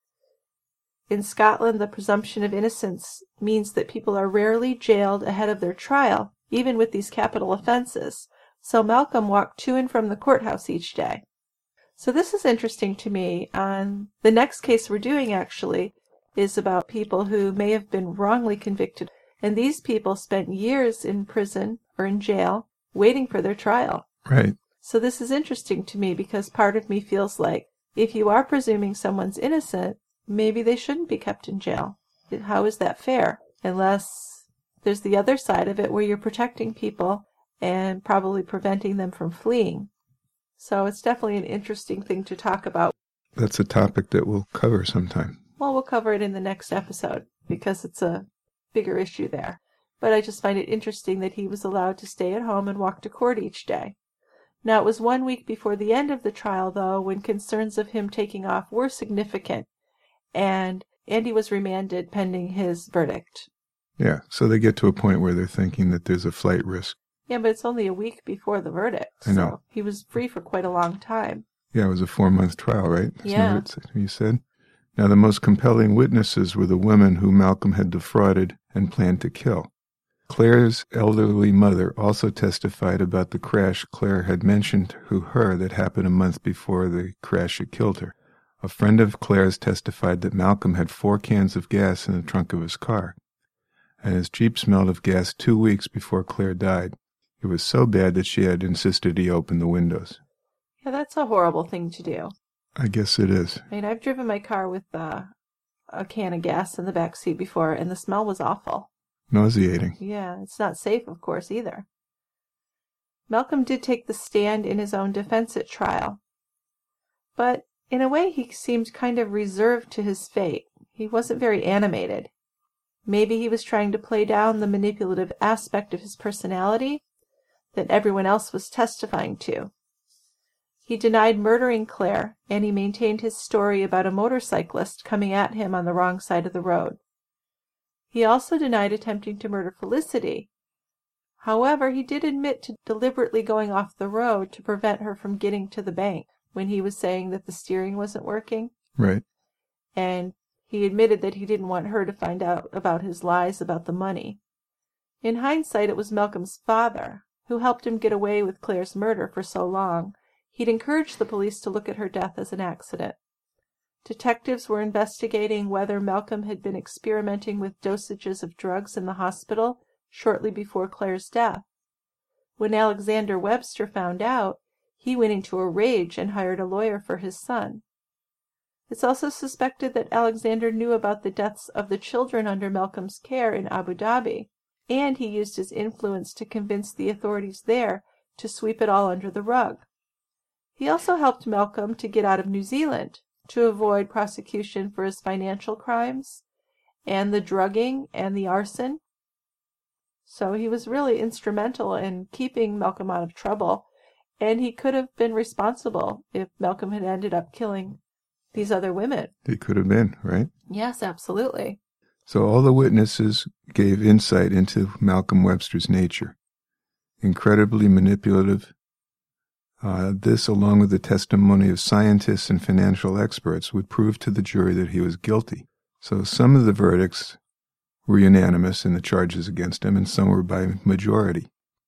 In Scotland, the presumption of innocence means that people are rarely jailed ahead of their trial, even with these capital offenses. So Malcolm walked to and from the courthouse each day. So this is interesting to me. The next case we're doing, actually, is about people who may have been wrongly convicted. And these people spent years in prison or in jail waiting for their trial. Right. So this is interesting to me because part of me feels like if you are presuming someone's innocent, maybe they shouldn't be kept in jail. How is that fair? Unless there's the other side of it where you're protecting people and probably preventing them from fleeing. So it's definitely an interesting thing to talk about. That's a topic that we'll cover sometime. Well, we'll cover it in the next episode because it's a bigger issue there. But I just find it interesting that he was allowed to stay at home and walk to court each day. Now, it was 1 week before the end of the trial, though, when concerns of him taking off were significant, and Andy was remanded pending his verdict. Yeah, so they get to a point where they're thinking that there's a flight risk. Yeah, but it's only a week before the verdict. I know. So he was free for quite a long time. Yeah, it was a 4-month trial, right? Yeah. Isn't that what you said? Now, the most compelling witnesses were the women who Malcolm had defrauded and planned to kill. Claire's elderly mother also testified about the crash Claire had mentioned to her that happened a month before the crash had killed her. A friend of Claire's testified that Malcolm had 4 cans of gas in the trunk of his car, and his Jeep smelled of gas 2 weeks before Claire died. It was so bad that she had insisted he open the windows. Yeah, that's a horrible thing to do. I guess it is. I mean, I've driven my car with a can of gas in the back seat before, and the smell was awful. Nauseating. Yeah, it's not safe, of course, either. Malcolm did take the stand in his own defense at trial. But in a way, he seemed kind of reserved to his fate. He wasn't very animated. Maybe he was trying to play down the manipulative aspect of his personality that everyone else was testifying to. He denied murdering Claire, and he maintained his story about a motorcyclist coming at him on the wrong side of the road. He also denied attempting to murder Felicity. However, he did admit to deliberately going off the road to prevent her from getting to the bank when he was saying that the steering wasn't working. Right. And he admitted that he didn't want her to find out about his lies about the money. In hindsight, it was Malcolm's father who helped him get away with Claire's murder for so long. He'd encouraged the police to look at her death as an accident. Detectives were investigating whether Malcolm had been experimenting with dosages of drugs in the hospital shortly before Claire's death. When Alexander Webster found out, he went into a rage and hired a lawyer for his son. It's also suspected that Alexander knew about the deaths of the children under Malcolm's care in Abu Dhabi, and he used his influence to convince the authorities there to sweep it all under the rug. He also helped Malcolm to get out of New Zealand to avoid prosecution for his financial crimes and the drugging and the arson. So he was really instrumental in keeping Malcolm out of trouble, and he could have been responsible if Malcolm had ended up killing these other women. He could have been, right? Yes, absolutely. So all the witnesses gave insight into Malcolm Webster's nature. Incredibly manipulative. This, along with the testimony of scientists and financial experts, would prove to the jury that he was guilty. So some of the verdicts were unanimous in the charges against him, and some were by majority.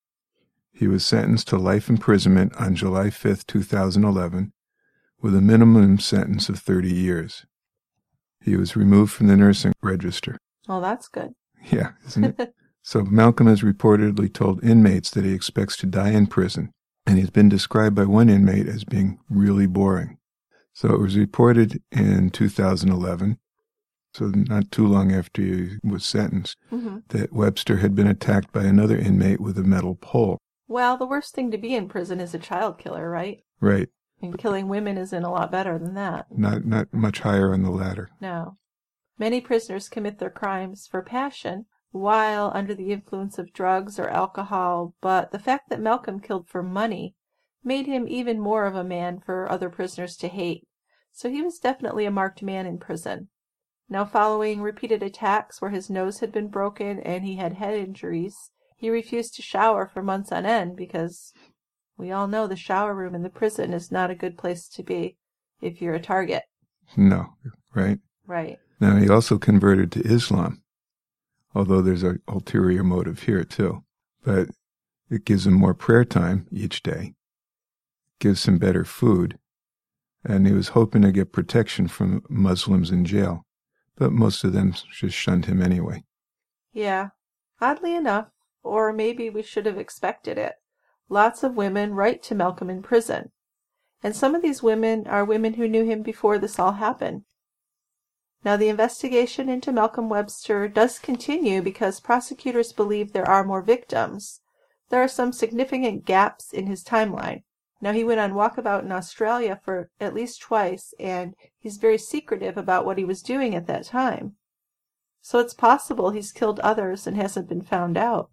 He was sentenced to life imprisonment on July 5, 2011, with a minimum sentence of 30 years. He was removed from the nursing register. Oh, that's good. Yeah, isn't it? So Malcolm has reportedly told inmates that he expects to die in prison, and he's been described by one inmate as being really boring. So it was reported in 2011, so not too long after he was sentenced, that Webster had been attacked by another inmate with a metal pole. Well, the worst thing to be in prison is a child killer, right? Right. And killing women isn't a lot better than that. Not much higher on the ladder. No. Many prisoners commit their crimes for passion while under the influence of drugs or alcohol, but the fact that Malcolm killed for money made him even more of a man for other prisoners to hate. So he was definitely a marked man in prison. Now, following repeated attacks where his nose had been broken and he had head injuries, he refused to shower for months on end because we all know the shower room in the prison is not a good place to be if you're a target. No, right? Right. Now, he also converted to Islam, although there's an ulterior motive here, too. But it gives him more prayer time each day, gives him better food, and he was hoping to get protection from Muslims in jail. But most of them just shunned him anyway. Yeah. Oddly enough, or maybe we should have expected it, lots of women write to Malcolm in prison. And some of these women are women who knew him before this all happened. Now, the investigation into Malcolm Webster does continue because prosecutors believe there are more victims. There are some significant gaps in his timeline. Now, he went on walkabout in Australia for at least twice, and he's very secretive about what he was doing at that time. So it's possible he's killed others and hasn't been found out.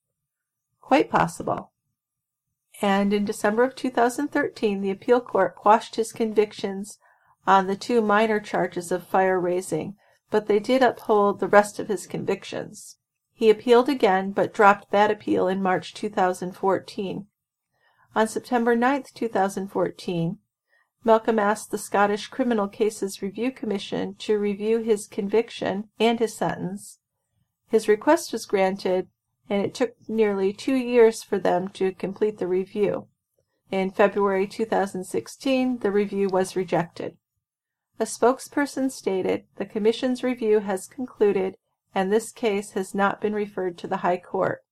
Quite possible. And in December of 2013, the appeal court quashed his convictions on the 2 minor charges of fire-raising, but they did uphold the rest of his convictions. He appealed again, but dropped that appeal in March 2014. On September 9, 2014, Malcolm asked the Scottish Criminal Cases Review Commission to review his conviction and his sentence. His request was granted, and it took nearly 2 years for them to complete the review. In February 2016, the review was rejected. A spokesperson stated, "The Commission's review has concluded, and this case has not been referred to the High Court."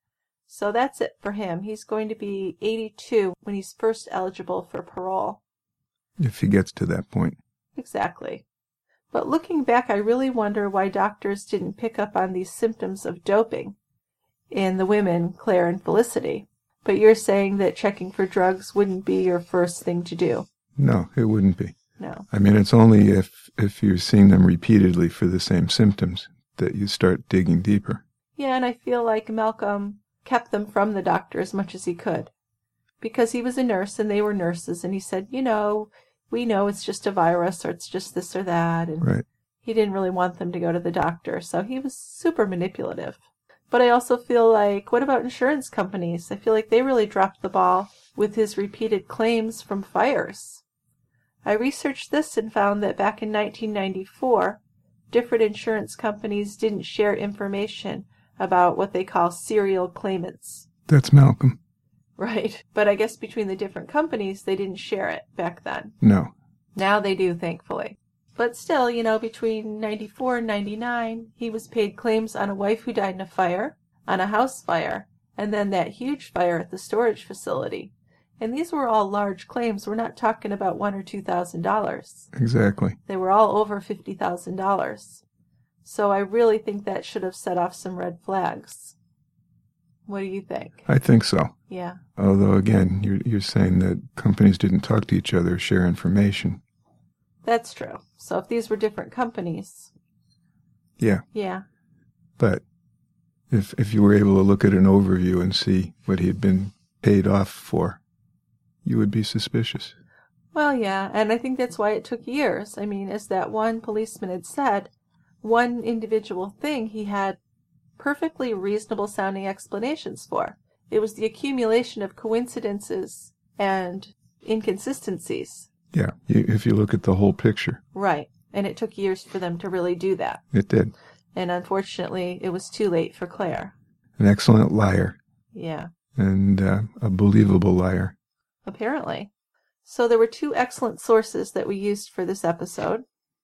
So that's it for him. He's going to be 82 when he's first eligible for parole. If he gets to that point. Exactly. But looking back, I really wonder why doctors didn't pick up on these symptoms of doping in the women, Claire and Felicity. But you're saying that checking for drugs wouldn't be your first thing to do. No, it wouldn't be. No. I mean, it's only if you're seeing them repeatedly for the same symptoms that you start digging deeper. Yeah, and I feel like Malcolm kept them from the doctor as much as he could. Because he was a nurse and they were nurses, and he said, we know it's just a virus or it's just this or that. And right. He didn't really want them to go to the doctor, so he was super manipulative. But I also feel like, what about insurance companies? I feel like they really dropped the ball with his repeated claims from fires. I researched this and found that back in 1994, different insurance companies didn't share information about what they call serial claimants. That's Malcolm. Right. But I guess between the different companies, they didn't share it back then. No. Now they do, thankfully. But still, between 94 and 99, he was paid claims on a wife who died in a fire, on a house fire, and then that huge fire at the storage facility. And these were all large claims. We're not talking about $1,000 or $2,000. Exactly. They were all over $50,000. So I really think that should have set off some red flags. What do you think? I think so. Yeah. Although, again, you're saying that companies didn't talk to each other, share information. That's true. So if these were different companies. Yeah. Yeah. But if you were able to look at an overview and see what he had been paid off for, you would be suspicious. Well, yeah, and I think that's why it took years. I mean, as that one policeman had said, one individual thing he had perfectly reasonable sounding explanations for. It was the accumulation of coincidences and inconsistencies. Yeah, if you look at the whole picture. Right, and it took years for them to really do that. It did. And unfortunately, it was too late for Claire. An excellent liar. Yeah. And a believable liar. Apparently. So there were 2 excellent sources that we used for this episode.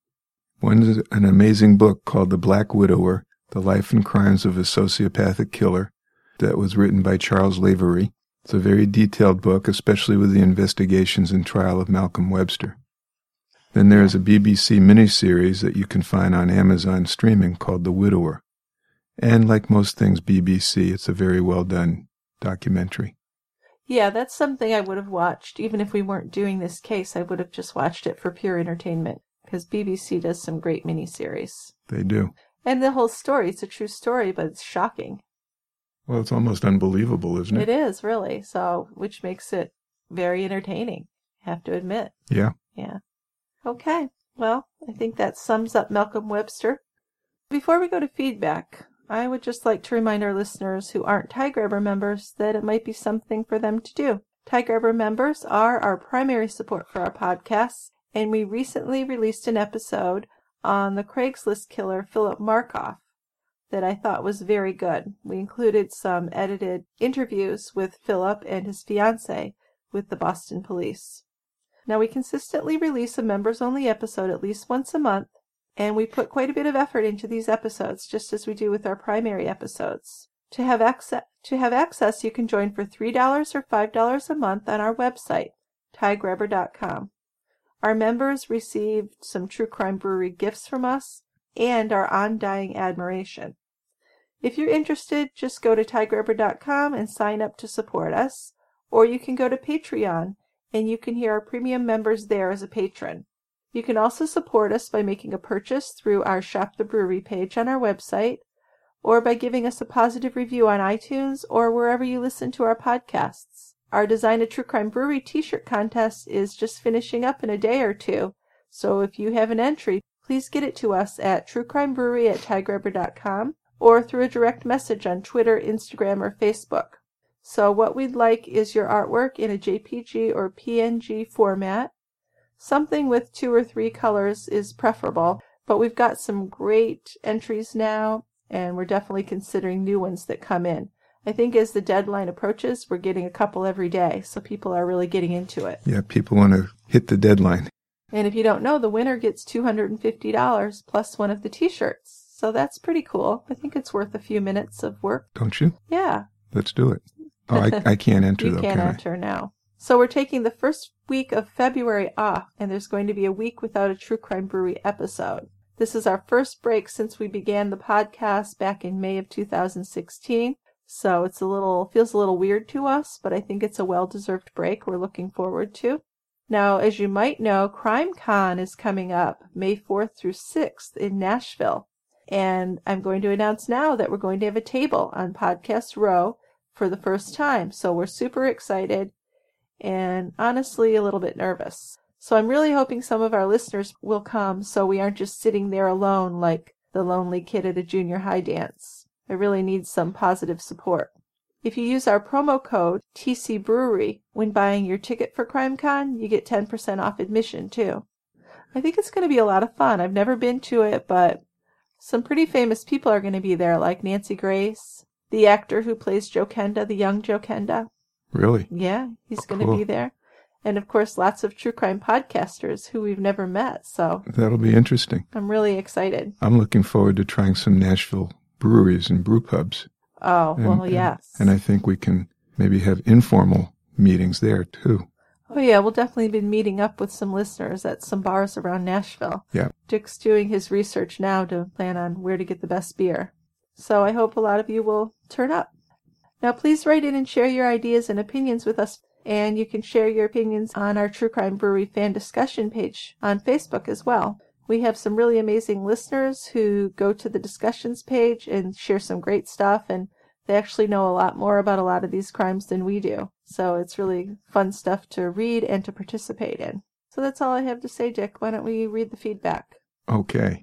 One is an amazing book called The Black Widower, The Life and Crimes of a Sociopathic Killer, that was written by Charles Lavery. It's a very detailed book, especially with the investigations and trial of Malcolm Webster. Then there is a BBC miniseries that you can find on Amazon streaming called The Widower. And like most things BBC, it's a very well done documentary. Yeah, that's something I would have watched. Even if we weren't doing this case, I would have just watched it for pure entertainment. Because BBC does some great miniseries. They do. And the whole story, it's a true story, but it's shocking. Well, it's almost unbelievable, isn't it? It is, really. So, which makes it very entertaining, I have to admit. Yeah. Yeah. Okay. Well, I think that sums up Malcolm Webster. Before we go to feedback, I would just like to remind our listeners who aren't TieGrabber members that it might be something for them to do. TieGrabber members are our primary support for our podcasts, and we recently released an episode on the Craigslist killer Philip Markoff that I thought was very good. We included some edited interviews with Philip and his fiancée with the Boston police. Now, we consistently release a members-only episode at least once a month, and we put quite a bit of effort into these episodes, just as we do with our primary episodes. To have access, you can join for $3 or $5 a month on our website, tiegrabber.com. Our members received some True Crime Brewery gifts from us and our undying admiration. If you're interested, just go to tiegrabber.com and sign up to support us, or you can go to Patreon and you can hear our premium members there as a patron. You can also support us by making a purchase through our Shop the Brewery page on our website, or by giving us a positive review on iTunes or wherever you listen to our podcasts. Our Design a True Crime Brewery t-shirt contest is just finishing up in a day or two, so if you have an entry, please get it to us at truecrimebrewery@tiegrabber.com or through a direct message on Twitter, Instagram, or Facebook. So what we'd like is your artwork in a JPG or PNG format. Something with 2 or 3 colors is preferable, but we've got some great entries now, and we're definitely considering new ones that come in. I think as the deadline approaches, we're getting a couple every day, so people are really getting into it. Yeah, people want to hit the deadline. And if you don't know, the winner gets $250 plus one of the t-shirts. So that's pretty cool. I think it's worth a few minutes of work. Don't you? Yeah. Let's do it. Oh, I can't enter, though, You can't enter now. So we're taking the first week of February off, and there's going to be a week without a True Crime Brewery episode. This is our first break since we began the podcast back in May of 2016. So it feels a little weird to us, but I think it's a well-deserved break we're looking forward to. Now, as you might know, CrimeCon is coming up May 4th through 6th in Nashville. And I'm going to announce now that we're going to have a table on Podcast Row for the first time. So we're super excited and honestly a little bit nervous. So I'm really hoping some of our listeners will come so we aren't just sitting there alone like the lonely kid at a junior high dance. I really need some positive support. If you use our promo code TC Brewery when buying your ticket for CrimeCon, you get 10% off admission too. I think it's going to be a lot of fun. I've never been to it, but some pretty famous people are going to be there, like Nancy Grace, the actor who plays Joe Kenda, the young Joe Kenda. Really? Yeah, he's going cool. to be there. And of course, lots of true crime podcasters who we've never met. So that'll be interesting. I'm really excited. I'm looking forward to trying some Nashville breweries and brew pubs. Oh, well, yes. And I think we can maybe have informal meetings there, too. Oh, yeah, we'll definitely be meeting up with some listeners at some bars around Nashville. Yeah. Dick's doing his research now to plan on where to get the best beer. So I hope a lot of you will turn up. Now, please write in and share your ideas and opinions with us. And you can share your opinions on our True Crime Brewery fan discussion page on Facebook as well. We have some really amazing listeners who go to the discussions page and share some great stuff, and they actually know a lot more about a lot of these crimes than we do. So it's really fun stuff to read and to participate in. So that's all I have to say, Dick. Why don't we read the feedback? Okay.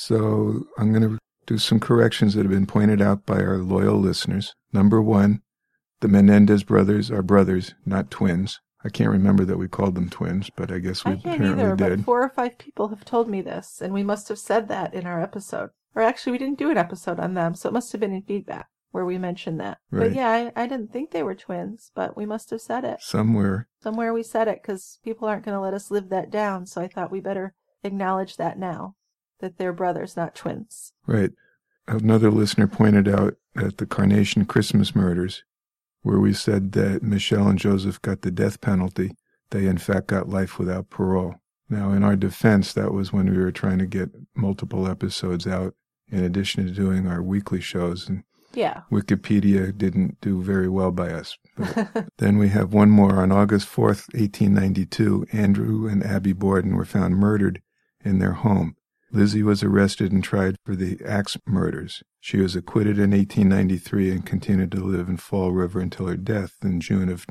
So I'm going to do some corrections that have been pointed out by our loyal listeners. Number 1, the Menendez brothers are brothers, not twins. I can't remember that we called them twins, but I guess we apparently either, did. But 4 or 5 people have told me this, and we must have said that in our episode. Or actually, we didn't do an episode on them, so it must have been in feedback where we mentioned that. Right. But yeah, I didn't think they were twins, but we must have said it. Somewhere we said it, because people aren't going to let us live that down, so I thought we better acknowledge that now, that they're brothers, not twins. Right. Another listener pointed out at the Carnation Christmas murders, where we said that Michelle and Joseph got the death penalty, they in fact got life without parole. Now, in our defense, that was when we were trying to get multiple episodes out, in addition to doing our weekly shows, and yeah. Wikipedia didn't do very well by us. But then we have one more. On August 4th, 1892, Andrew and Abby Borden were found murdered in their home. Lizzie was arrested and tried for the axe murders. She was acquitted in 1893 and continued to live in Fall River until her death in June of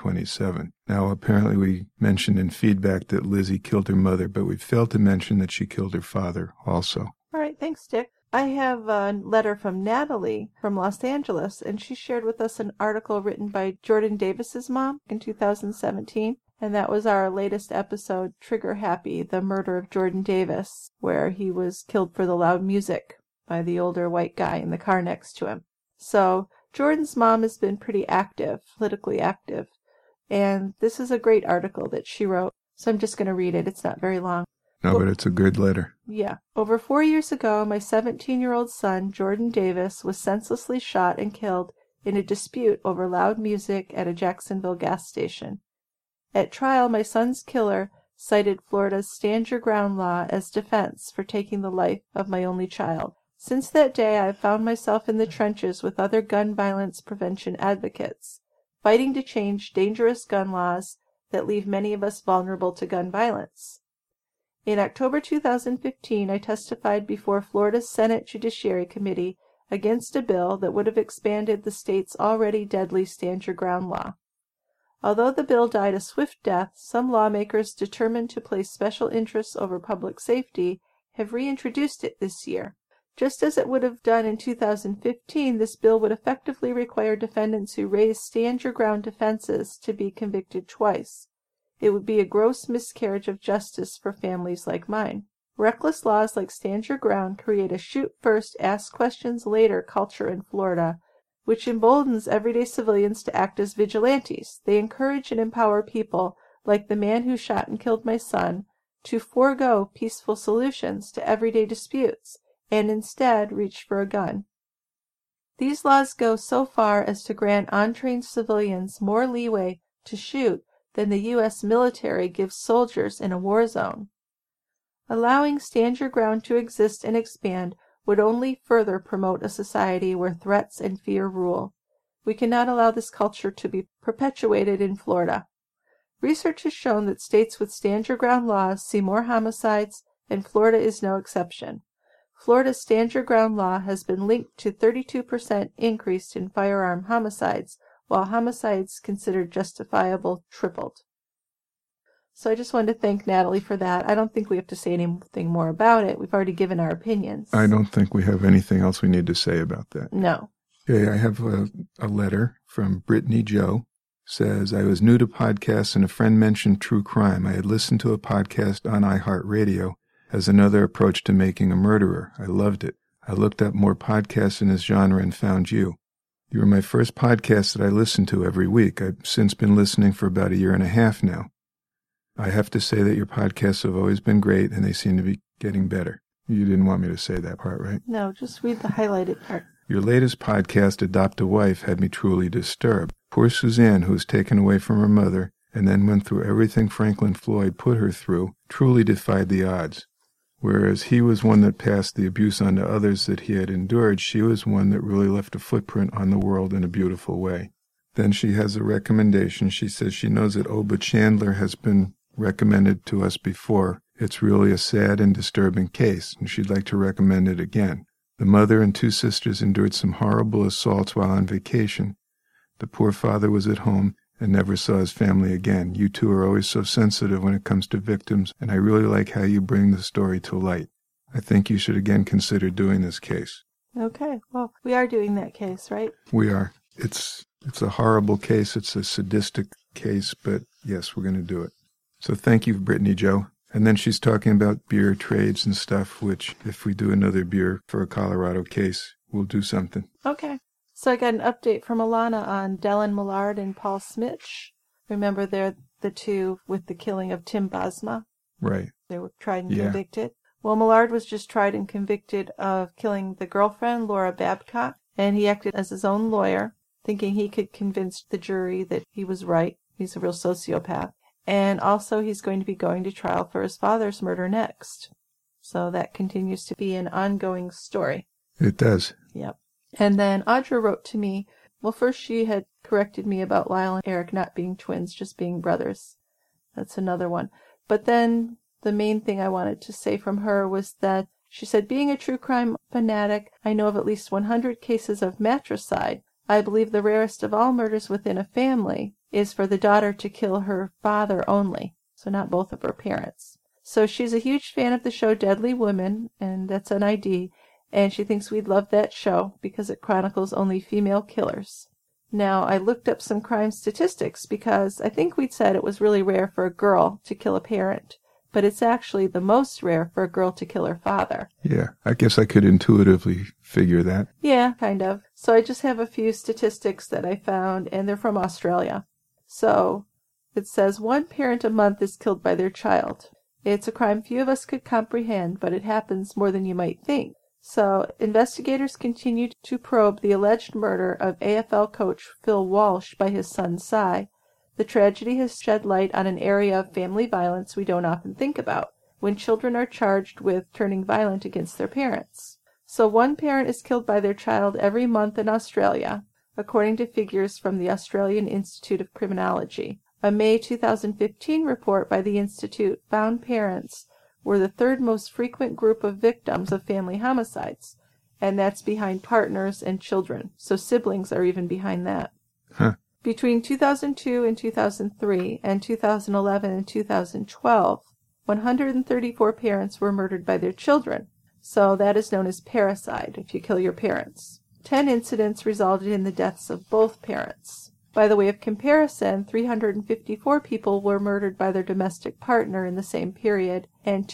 1927. Now, apparently we mentioned in feedback that Lizzie killed her mother, but we failed to mention that she killed her father also. All right, thanks, Dick. I have a letter from Natalie from Los Angeles, and she shared with us an article written by Jordan Davis's mom in 2017. And that was our latest episode, Trigger Happy, the murder of Jordan Davis, where he was killed for the loud music by the older white guy in the car next to him. So Jordan's mom has been pretty active, politically active, and this is a great article that she wrote. So I'm just going to read it. It's not very long. No, but it's a good letter. Yeah. Over 4 years ago, my 17-year-old son, Jordan Davis, was senselessly shot and killed in a dispute over loud music at a Jacksonville gas station. At trial, my son's killer cited Florida's Stand Your Ground law as defense for taking the life of my only child. Since that day, I have found myself in the trenches with other gun violence prevention advocates, fighting to change dangerous gun laws that leave many of us vulnerable to gun violence. In October 2015, I testified before Florida's Senate Judiciary Committee against a bill that would have expanded the state's already deadly Stand Your Ground law. Although the bill died a swift death, some lawmakers determined to place special interests over public safety have reintroduced it this year. Just as it would have done in 2015, this bill would effectively require defendants who raise stand-your-ground defenses to be convicted twice. It would be a gross miscarriage of justice for families like mine. Reckless laws like Stand Your Ground create a shoot first, ask questions later culture in Florida, which emboldens everyday civilians to act as vigilantes. They encourage and empower people, like the man who shot and killed my son, to forego peaceful solutions to everyday disputes and instead reach for a gun. These laws go so far as to grant untrained civilians more leeway to shoot than the U.S. military gives soldiers in a war zone. Allowing Stand Your Ground to exist and expand would only further promote a society where threats and fear rule. We cannot allow this culture to be perpetuated in Florida. Research has shown that states with Stand Your Ground laws see more homicides, and Florida is no exception. Florida's Stand Your Ground law has been linked to 32% increase in firearm homicides, while homicides considered justifiable tripled. So I just wanted to thank Natalie for that. I don't think we have to say anything more about it. We've already given our opinions. I don't think we have anything else we need to say about that. No. Okay, I have a letter from Brittany Joe. Says, I was new to podcasts and a friend mentioned true crime. I had listened to a podcast on iHeartRadio as another approach to making a murderer. I loved it. I looked up more podcasts in this genre and found you. You were my first podcast that I listened to every week. I've since been listening for about 1.5 years now. I have to say that your podcasts have always been great and they seem to be getting better. You didn't want me to say that part, right? No, just read the highlighted part. Your latest podcast, Adopt a Wife, had me truly disturbed. Poor Suzanne, who was taken away from her mother and then went through everything Franklin Floyd put her through, truly defied the odds. Whereas he was one that passed the abuse on to others that he had endured, she was one that really left a footprint on the world in a beautiful way. Then she has a recommendation. She says she knows that Oba Chandler has been recommended to us before. It's really a sad and disturbing case, and she'd like to recommend it again. The mother and 2 sisters endured some horrible assaults while on vacation. The poor father was at home and never saw his family again. You two are always so sensitive when it comes to victims, and I really like how you bring the story to light. I think you should again consider doing this case. Okay, well, we are doing that case, right? We are. It's a horrible case. It's a sadistic case, but yes, we're going to do it. So thank you, Brittany Joe. And then she's talking about beer trades and stuff, which if we do another beer for a Colorado case, we'll do something. Okay. So I got an update from Alana on Dylan Millard and Paul Smitch. Remember, they're the two with the killing of Tim Bosma? Right. They were tried and convicted. Well, Millard was just tried and convicted of killing the girlfriend, Laura Babcock, and he acted as his own lawyer, thinking he could convince the jury that he was right. He's a real sociopath. And also he's going to be going to trial for his father's murder next. So that continues to be an ongoing story. It does. Yep. And then Audra wrote to me. Well, first she had corrected me about Lyle and Eric not being twins, just being brothers. That's another one. But then the main thing I wanted to say from her was that she said, being a true crime fanatic, I know of at least 100 cases of matricide. I believe the rarest of all murders within a family is for the daughter to kill her father only, so not both of her parents. So she's a huge fan of the show Deadly Women, and that's an ID, and she thinks we'd love that show because it chronicles only female killers. Now, I looked up some crime statistics because I think we'd said it was really rare for a girl to kill a parent, but it's actually the most rare for a girl to kill her father. Yeah, I guess I could intuitively figure that. Yeah, kind of. So I just have a few statistics that I found, and they're from Australia. So it says 1 parent a month is killed by their child. It's a crime few of us could comprehend, but it happens more than you might think. So investigators continue to probe the alleged murder of AFL coach Phil Walsh by his son Cy. The tragedy has shed light on an area of family violence we don't often think about, when children are charged with turning violent against their parents. So 1 parent is killed by their child every month in Australia, according to figures from the Australian Institute of Criminology. A May 2015 report by the Institute found parents were the 3rd most frequent group of victims of family homicides, and that's behind partners and children. So siblings are even behind that. Huh. Between 2002 and 2003 and 2011 and 2012, 134 parents were murdered by their children. So that is known as parricide, if you kill your parents. 10 incidents resulted in the deaths of both parents. By the way of comparison, 354 people were murdered by their domestic partner in the same period, and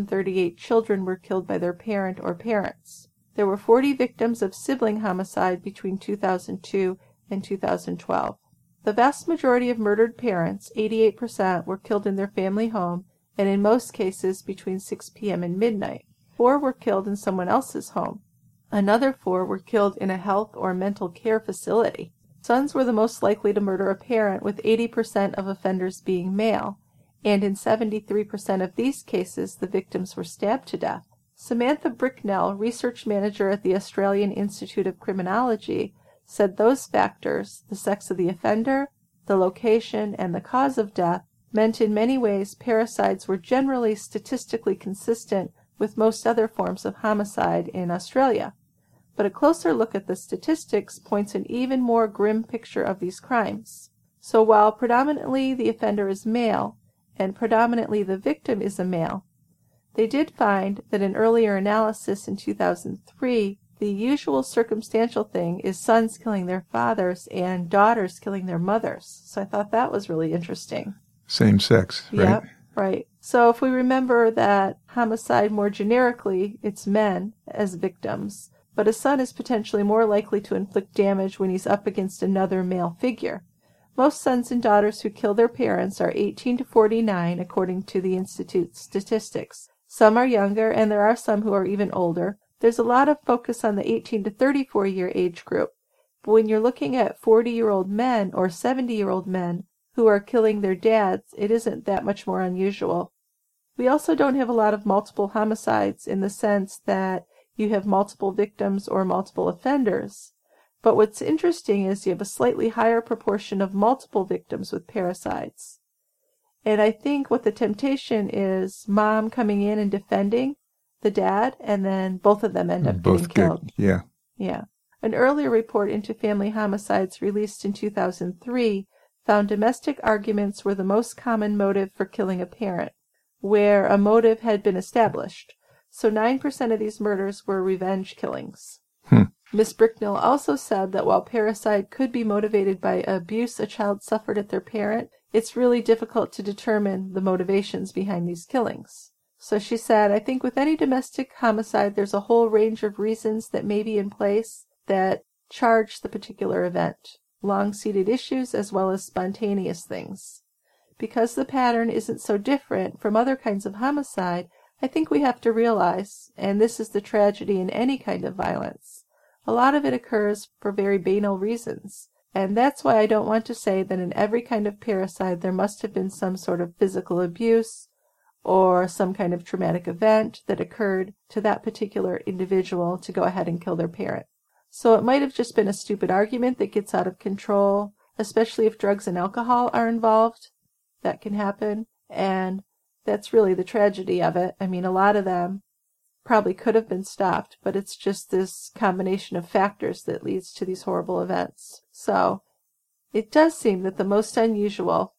238 children were killed by their parent or parents. There were 40 victims of sibling homicide between 2002 and 2012. The vast majority of murdered parents, 88%, were killed in their family home, and in most cases between 6 p.m. and midnight. 4 were killed in someone else's home. Another 4 were killed in a health or mental care facility. Sons were the most likely to murder a parent, with 80% of offenders being male, and in 73% of these cases the victims were stabbed to death. Samantha Bricknell, research manager at the Australian Institute of Criminology, said those factors, the sex of the offender, the location, and the cause of death, meant in many ways parricides were generally statistically consistent with most other forms of homicide in Australia. But a closer look at the statistics points an even more grim picture of these crimes. So while predominantly the offender is male, and predominantly the victim is a male, they did find that in earlier analysis in 2003, the usual circumstantial thing is sons killing their fathers and daughters killing their mothers. So I thought that was really interesting. Same sex, right? Yep, right. So if we remember that homicide more generically, it's men as victims, but a son is potentially more likely to inflict damage when he's up against another male figure. Most sons and daughters who kill their parents are 18 to 49, according to the Institute's statistics. Some are younger, and there are some who are even older. There's a lot of focus on the 18 to 34-year age group. But when you're looking at 40-year-old men or 70-year-old men who are killing their dads, it isn't that much more unusual. We also don't have a lot of multiple homicides in the sense that you have multiple victims or multiple offenders. But what's interesting is you have a slightly higher proportion of multiple victims with parricides. And I think what the temptation is, mom coming in and defending the dad, and then both of them end up getting killed. Yeah. Yeah. An earlier report into family homicides released in 2003 found domestic arguments were the most common motive for killing a parent, where a motive had been established. So 9% of these murders were revenge killings. Ms. Bricknell also said that while parricide could be motivated by abuse a child suffered at their parent, it's really difficult to determine the motivations behind these killings. So she said, I think with any domestic homicide, there's a whole range of reasons that may be in place that charge the particular event, long-seated issues as well as spontaneous things. Because the pattern isn't so different from other kinds of homicide, I think we have to realize, and this is the tragedy in any kind of violence, a lot of it occurs for very banal reasons. And that's why I don't want to say that in every kind of parricide there must have been some sort of physical abuse or some kind of traumatic event that occurred to that particular individual to go ahead and kill their parent. So it might have just been a stupid argument that gets out of control, especially if drugs and alcohol are involved. That can happen, and that's really the tragedy of it. I mean, a lot of them probably could have been stopped, but it's just this combination of factors that leads to these horrible events. So it does seem that the most unusual,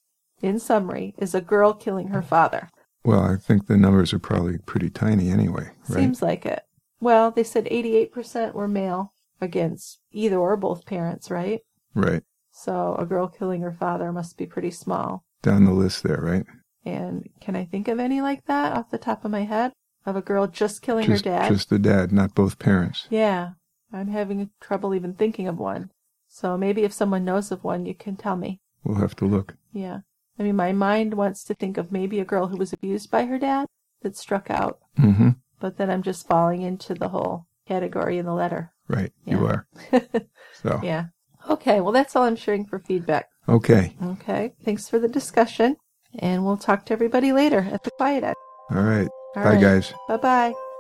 in summary, is a girl killing her father. Well, I think the numbers are probably pretty tiny anyway, right? Seems like it. Well, they said 88% were male against either or both parents, right? Right. So a girl killing her father must be pretty small. Down the list there, right? And can I think of any like that off the top of my head? Of a girl just killing her dad? Just the dad, not both parents. Yeah. I'm having trouble even thinking of one. So maybe if someone knows of one, you can tell me. We'll have to look. Yeah. I mean, my mind wants to think of maybe a girl who was abused by her dad that struck out. Mm-hmm. But then I'm just falling into the whole category in the letter. Right. Yeah. You are. So. Yeah. Okay. Well, that's all I'm sharing for feedback. Okay. Okay. Thanks for the discussion. And we'll talk to everybody later at the Quiet End. All right. All Bye, right. guys. Bye-bye.